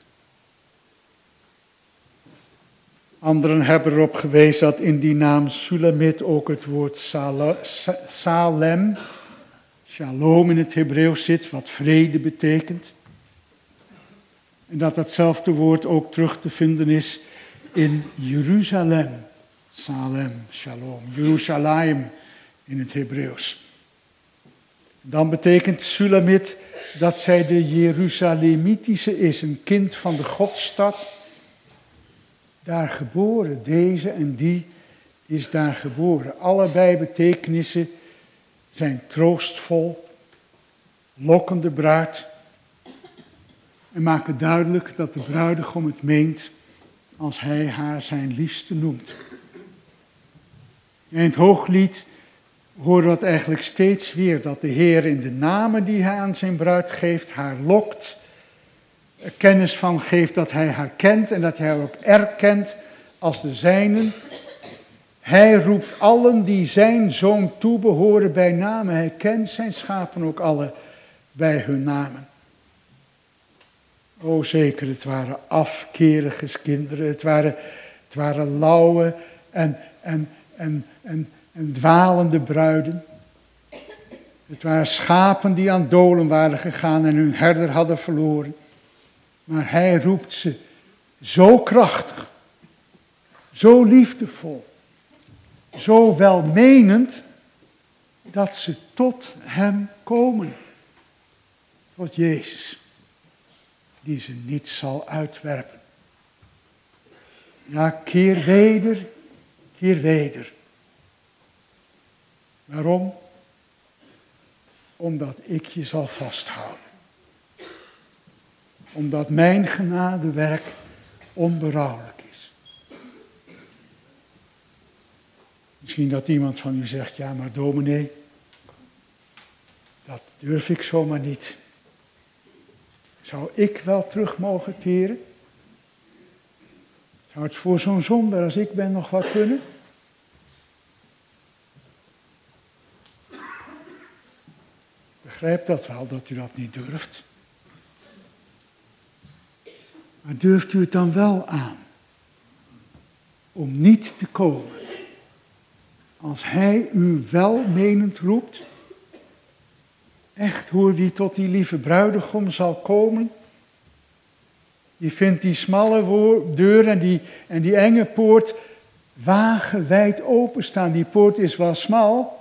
Anderen hebben erop gewezen dat in die naam Sulamit ook het woord Salem, shalom in het Hebreeuws zit, wat vrede betekent. En dat datzelfde woord ook terug te vinden is in Jeruzalem. Salem, shalom, Jeruzalem in het Hebreeuws. Dan betekent Sulamit dat zij de Jeruzalemitische is, een kind van de Godstad. Daar geboren, deze en die is daar geboren. Allebei betekenissen zijn troostvol, lokkende bruid. En maken duidelijk dat de bruidegom het meent als hij haar zijn liefste noemt. In het Hooglied horen we dat eigenlijk steeds weer, dat de Heer in de namen die hij aan zijn bruid geeft, haar lokt, er kennis van geeft dat hij haar kent en dat hij haar ook erkent als de zijnen. Hij roept allen die zijn zoon toebehoren bij namen. Hij kent zijn schapen ook alle bij hun namen. O zeker, het waren afkerige kinderen. Het waren lauwe en dwalende bruiden. Het waren schapen die aan dolen waren gegaan en hun herder hadden verloren. Maar hij roept ze zo krachtig, zo liefdevol, zo welmenend, dat ze tot hem komen. Tot Jezus, die ze niet zal uitwerpen. Ja, keer weder. Waarom? Omdat ik je zal vasthouden. Omdat mijn genadewerk onberouwelijk is. Misschien dat iemand van u zegt, ja maar dominee, dat durf ik zomaar niet. Zou ik wel terug mogen keren? Zou het voor zo'n zondaar als ik ben nog wel kunnen? Ik begrijp dat wel, dat u dat niet durft. Maar durft u het dan wel aan om niet te komen als hij u welmenend roept? Echt hoor, wie tot die lieve bruidegom zal komen, die vindt die smalle deur en die enge poort wagenwijd openstaan. Die poort is wel smal,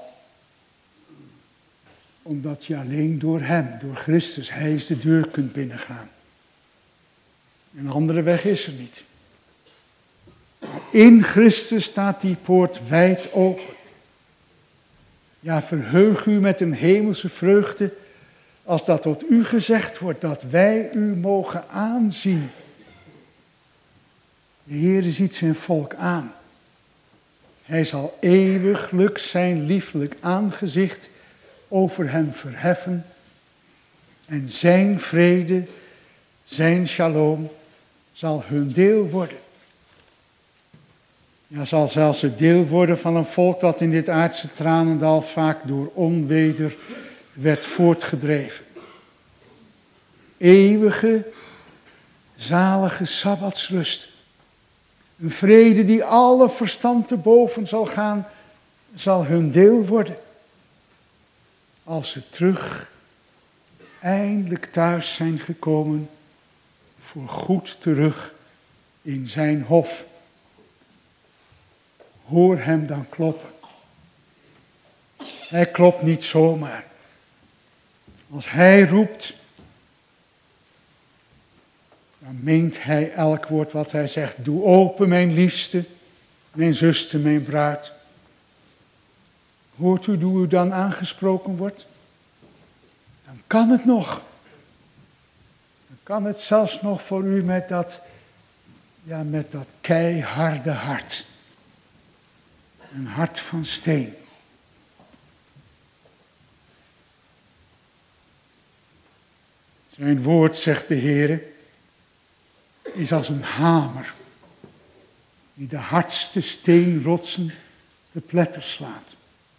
omdat je alleen door hem, door Christus, hij is de deur kunt binnengaan. Een andere weg is er niet. Maar in Christus staat die poort wijd open. Ja, verheug u met een hemelse vreugde als dat tot u gezegd wordt, dat wij u mogen aanzien. De Heere ziet zijn volk aan. Hij zal eeuwiglijk zijn lieflijk aangezicht over hen verheffen en zijn vrede, zijn shalom zal hun deel worden. Ja, zal zelfs het deel worden van een volk dat in dit aardse tranendal vaak door onweder werd voortgedreven. Eeuwige, zalige sabbatsrust. Een vrede die alle verstand te boven zal gaan, zal hun deel worden. Als ze terug eindelijk thuis zijn gekomen, voor goed terug in zijn hof. Hoor hem dan kloppen. Hij klopt niet zomaar. Als hij roept, dan meent hij elk woord wat hij zegt. Doe open, mijn liefste, mijn zuster, mijn bruid. Hoort u hoe u dan aangesproken wordt? Dan kan het nog. Dan kan het zelfs nog voor u met dat keiharde hart. Een hart van steen. Zijn woord, zegt de Heer, is als een hamer die de hardste steenrotsen te pletter slaat.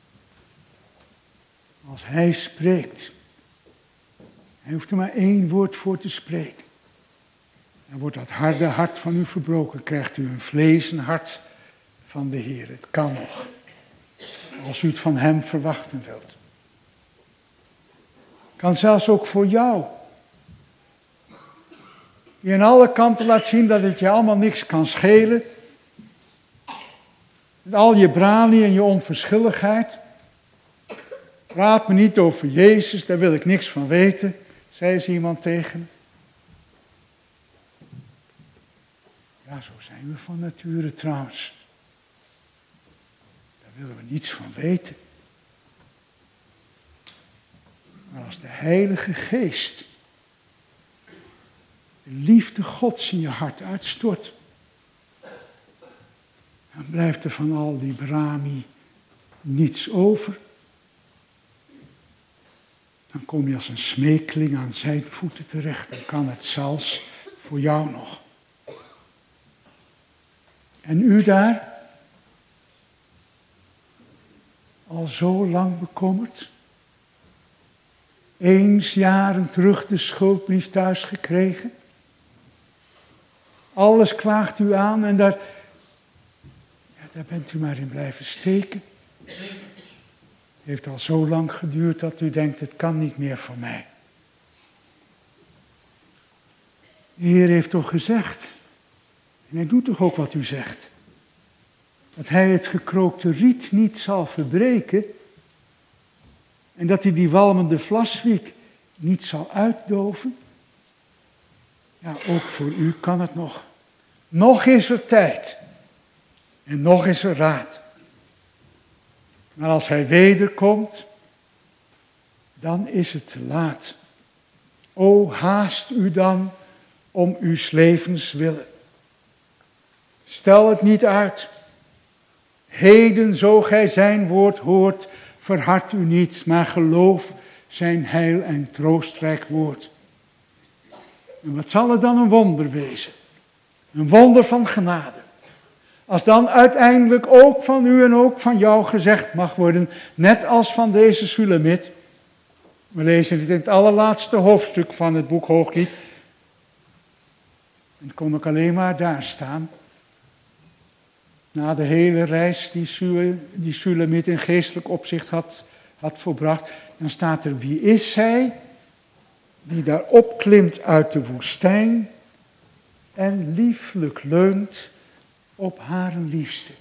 Als hij spreekt, hij hoeft er maar één woord voor te spreken. Dan wordt dat harde hart van u verbroken, krijgt u een vlezen hart van de Heer. Het kan nog, als u het van hem verwachten wilt. Kan zelfs ook voor jou. Die aan alle kanten laat zien dat het je allemaal niks kan schelen. Met al je brani en je onverschilligheid. Praat me niet over Jezus, daar wil ik niks van weten, zei eens iemand tegen. Ja, zo zijn we van nature trouwens. Daar willen we niets van weten. Maar als de Heilige Geest de liefde Gods in je hart uitstort, dan blijft er van al die brami niets over. Dan kom je als een smeekeling aan zijn voeten terecht. Dan kan het zelfs voor jou nog. En u daar, al zo lang bekommerd, eens jaren terug de schuldbrief thuis gekregen. Alles klaagt u aan en daar bent u maar in blijven steken. Het heeft al zo lang geduurd dat u denkt, het kan niet meer voor mij. De Heer heeft toch gezegd, en hij doet toch ook wat u zegt, dat hij het gekrookte riet niet zal verbreken en dat hij die walmende vlaswiek niet zal uitdoven. Ja, ook voor u kan het nog. Nog is er tijd en nog is er raad. Maar als hij wederkomt, dan is het te laat. O, haast u dan om uw levens willen. Stel het niet uit. Heden, zo gij zijn woord hoort, verhard u niet, maar geloof zijn heil en troostrijk woord. En wat zal er dan een wonder wezen? Een wonder van genade. Als dan uiteindelijk ook van u en ook van jou gezegd mag worden, net als van deze Sulamit. We lezen het in het allerlaatste hoofdstuk van het boek Hooglied. En kon ik alleen maar daar staan. Na de hele reis die Sulamit in geestelijk opzicht had volbracht. Dan staat er, wie is zij die daar opklimt uit de woestijn en lieflijk leunt op haar liefste.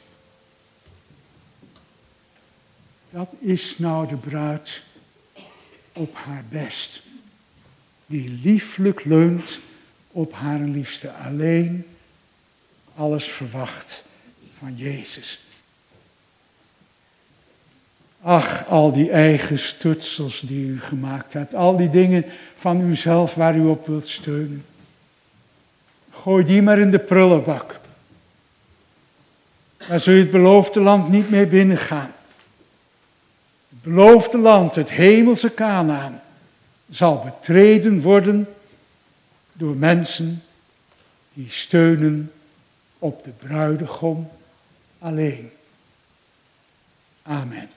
Dat is nou de bruid op haar best. Die lieflijk leunt op haar liefste. Alleen alles verwacht van Jezus. Ach, al die eigen stutsels die u gemaakt hebt. Al die dingen van uzelf waar u op wilt steunen. Gooi die maar in de prullenbak. Daar zul je het beloofde land niet mee binnengaan. Het beloofde land, het hemelse Kanaän, zal betreden worden door mensen die steunen op de bruidegom alleen. Amen.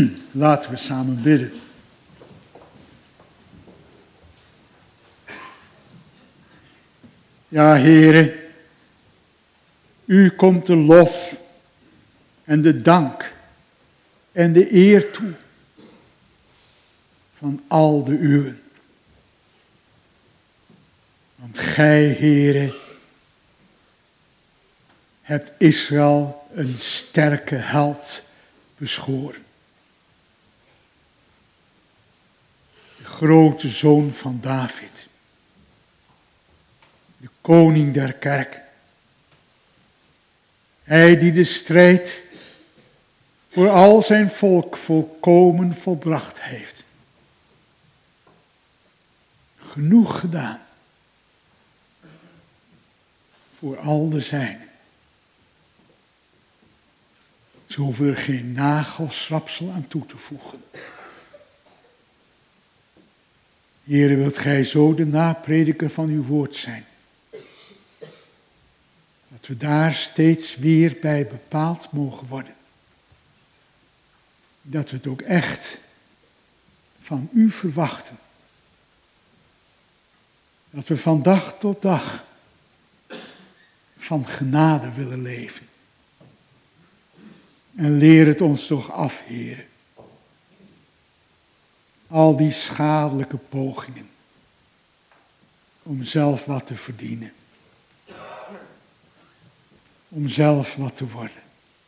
Laten we samen bidden. Ja, Heere, u komt de lof en de dank en de eer toe van al de uwen. Want gij, Heere, hebt Israël een sterke held beschoren. De grote zoon van David. De koning der kerk. Hij die de strijd voor al zijn volk volkomen volbracht heeft. Genoeg gedaan voor al de zijnen. Zo hoeven er geen nagelschrapsel aan toe te voegen. Heere, wilt gij zo de naprediker van uw woord zijn? Dat we daar steeds weer bij bepaald mogen worden. Dat we het ook echt van u verwachten. Dat we van dag tot dag van genade willen leven. En leer het ons toch af, Heere. Al die schadelijke pogingen om zelf wat te verdienen. Om zelf wat te worden.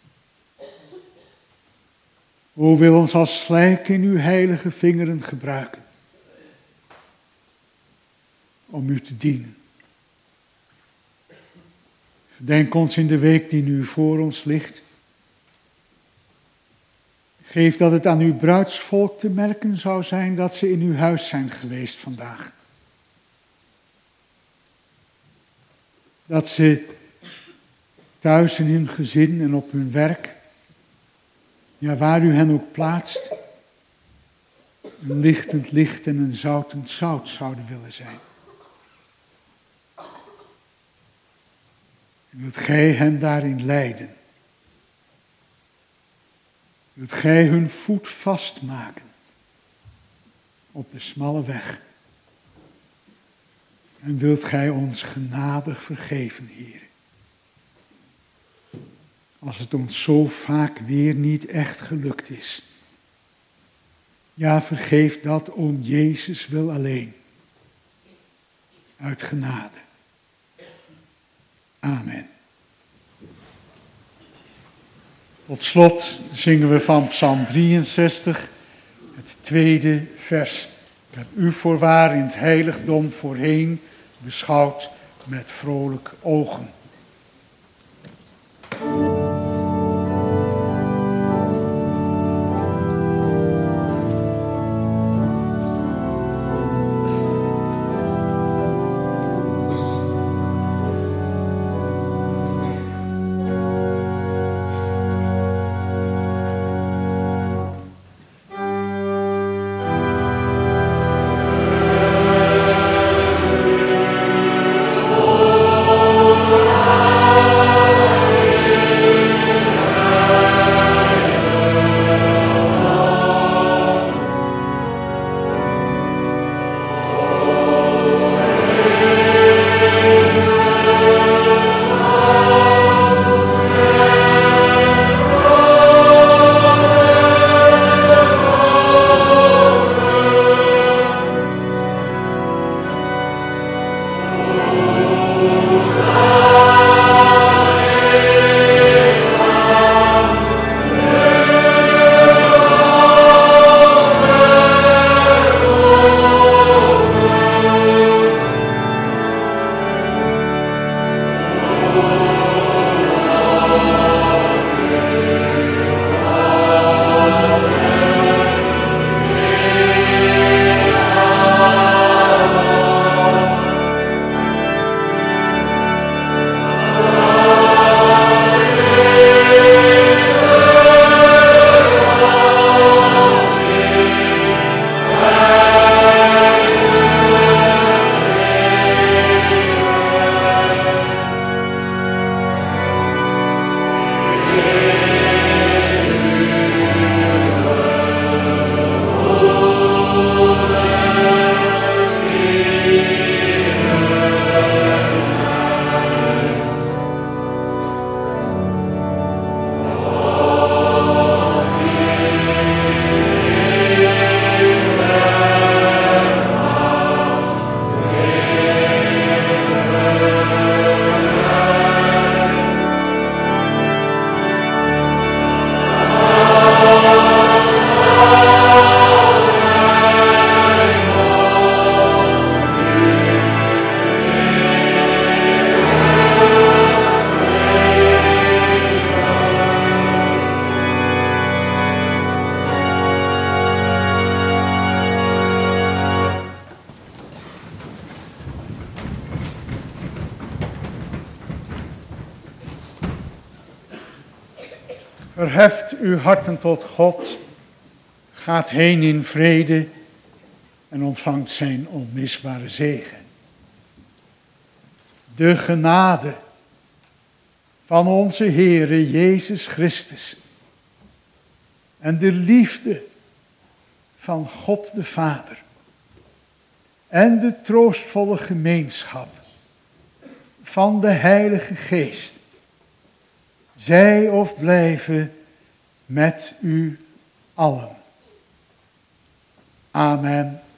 O, wil ons als slijk in uw heilige vingeren gebruiken. Om u te dienen. Gedenk ons in de week die nu voor ons ligt. Geef dat het aan uw bruidsvolk te merken zou zijn dat ze in uw huis zijn geweest vandaag. Dat ze thuis in hun gezin en op hun werk, ja, waar u hen ook plaatst, een lichtend licht en een zoutend zout zouden willen zijn. En wilt gij hen daarin leiden? Wilt gij hun voet vastmaken op de smalle weg? En wilt gij ons genadig vergeven, Heer? Als het ons zo vaak weer niet echt gelukt is. Ja, vergeef dat om Jezus wil alleen. Uit genade. Amen. Tot slot zingen we van Psalm 63, het tweede vers. Ik heb u voorwaar in het heiligdom voorheen beschouwd met vrolijk ogen. Verheft uw harten tot God, gaat heen in vrede en ontvangt zijn onmisbare zegen. De genade van onze Heere Jezus Christus en de liefde van God de Vader en de troostvolle gemeenschap van de Heilige Geest, zij of blijven met u allen. Amen.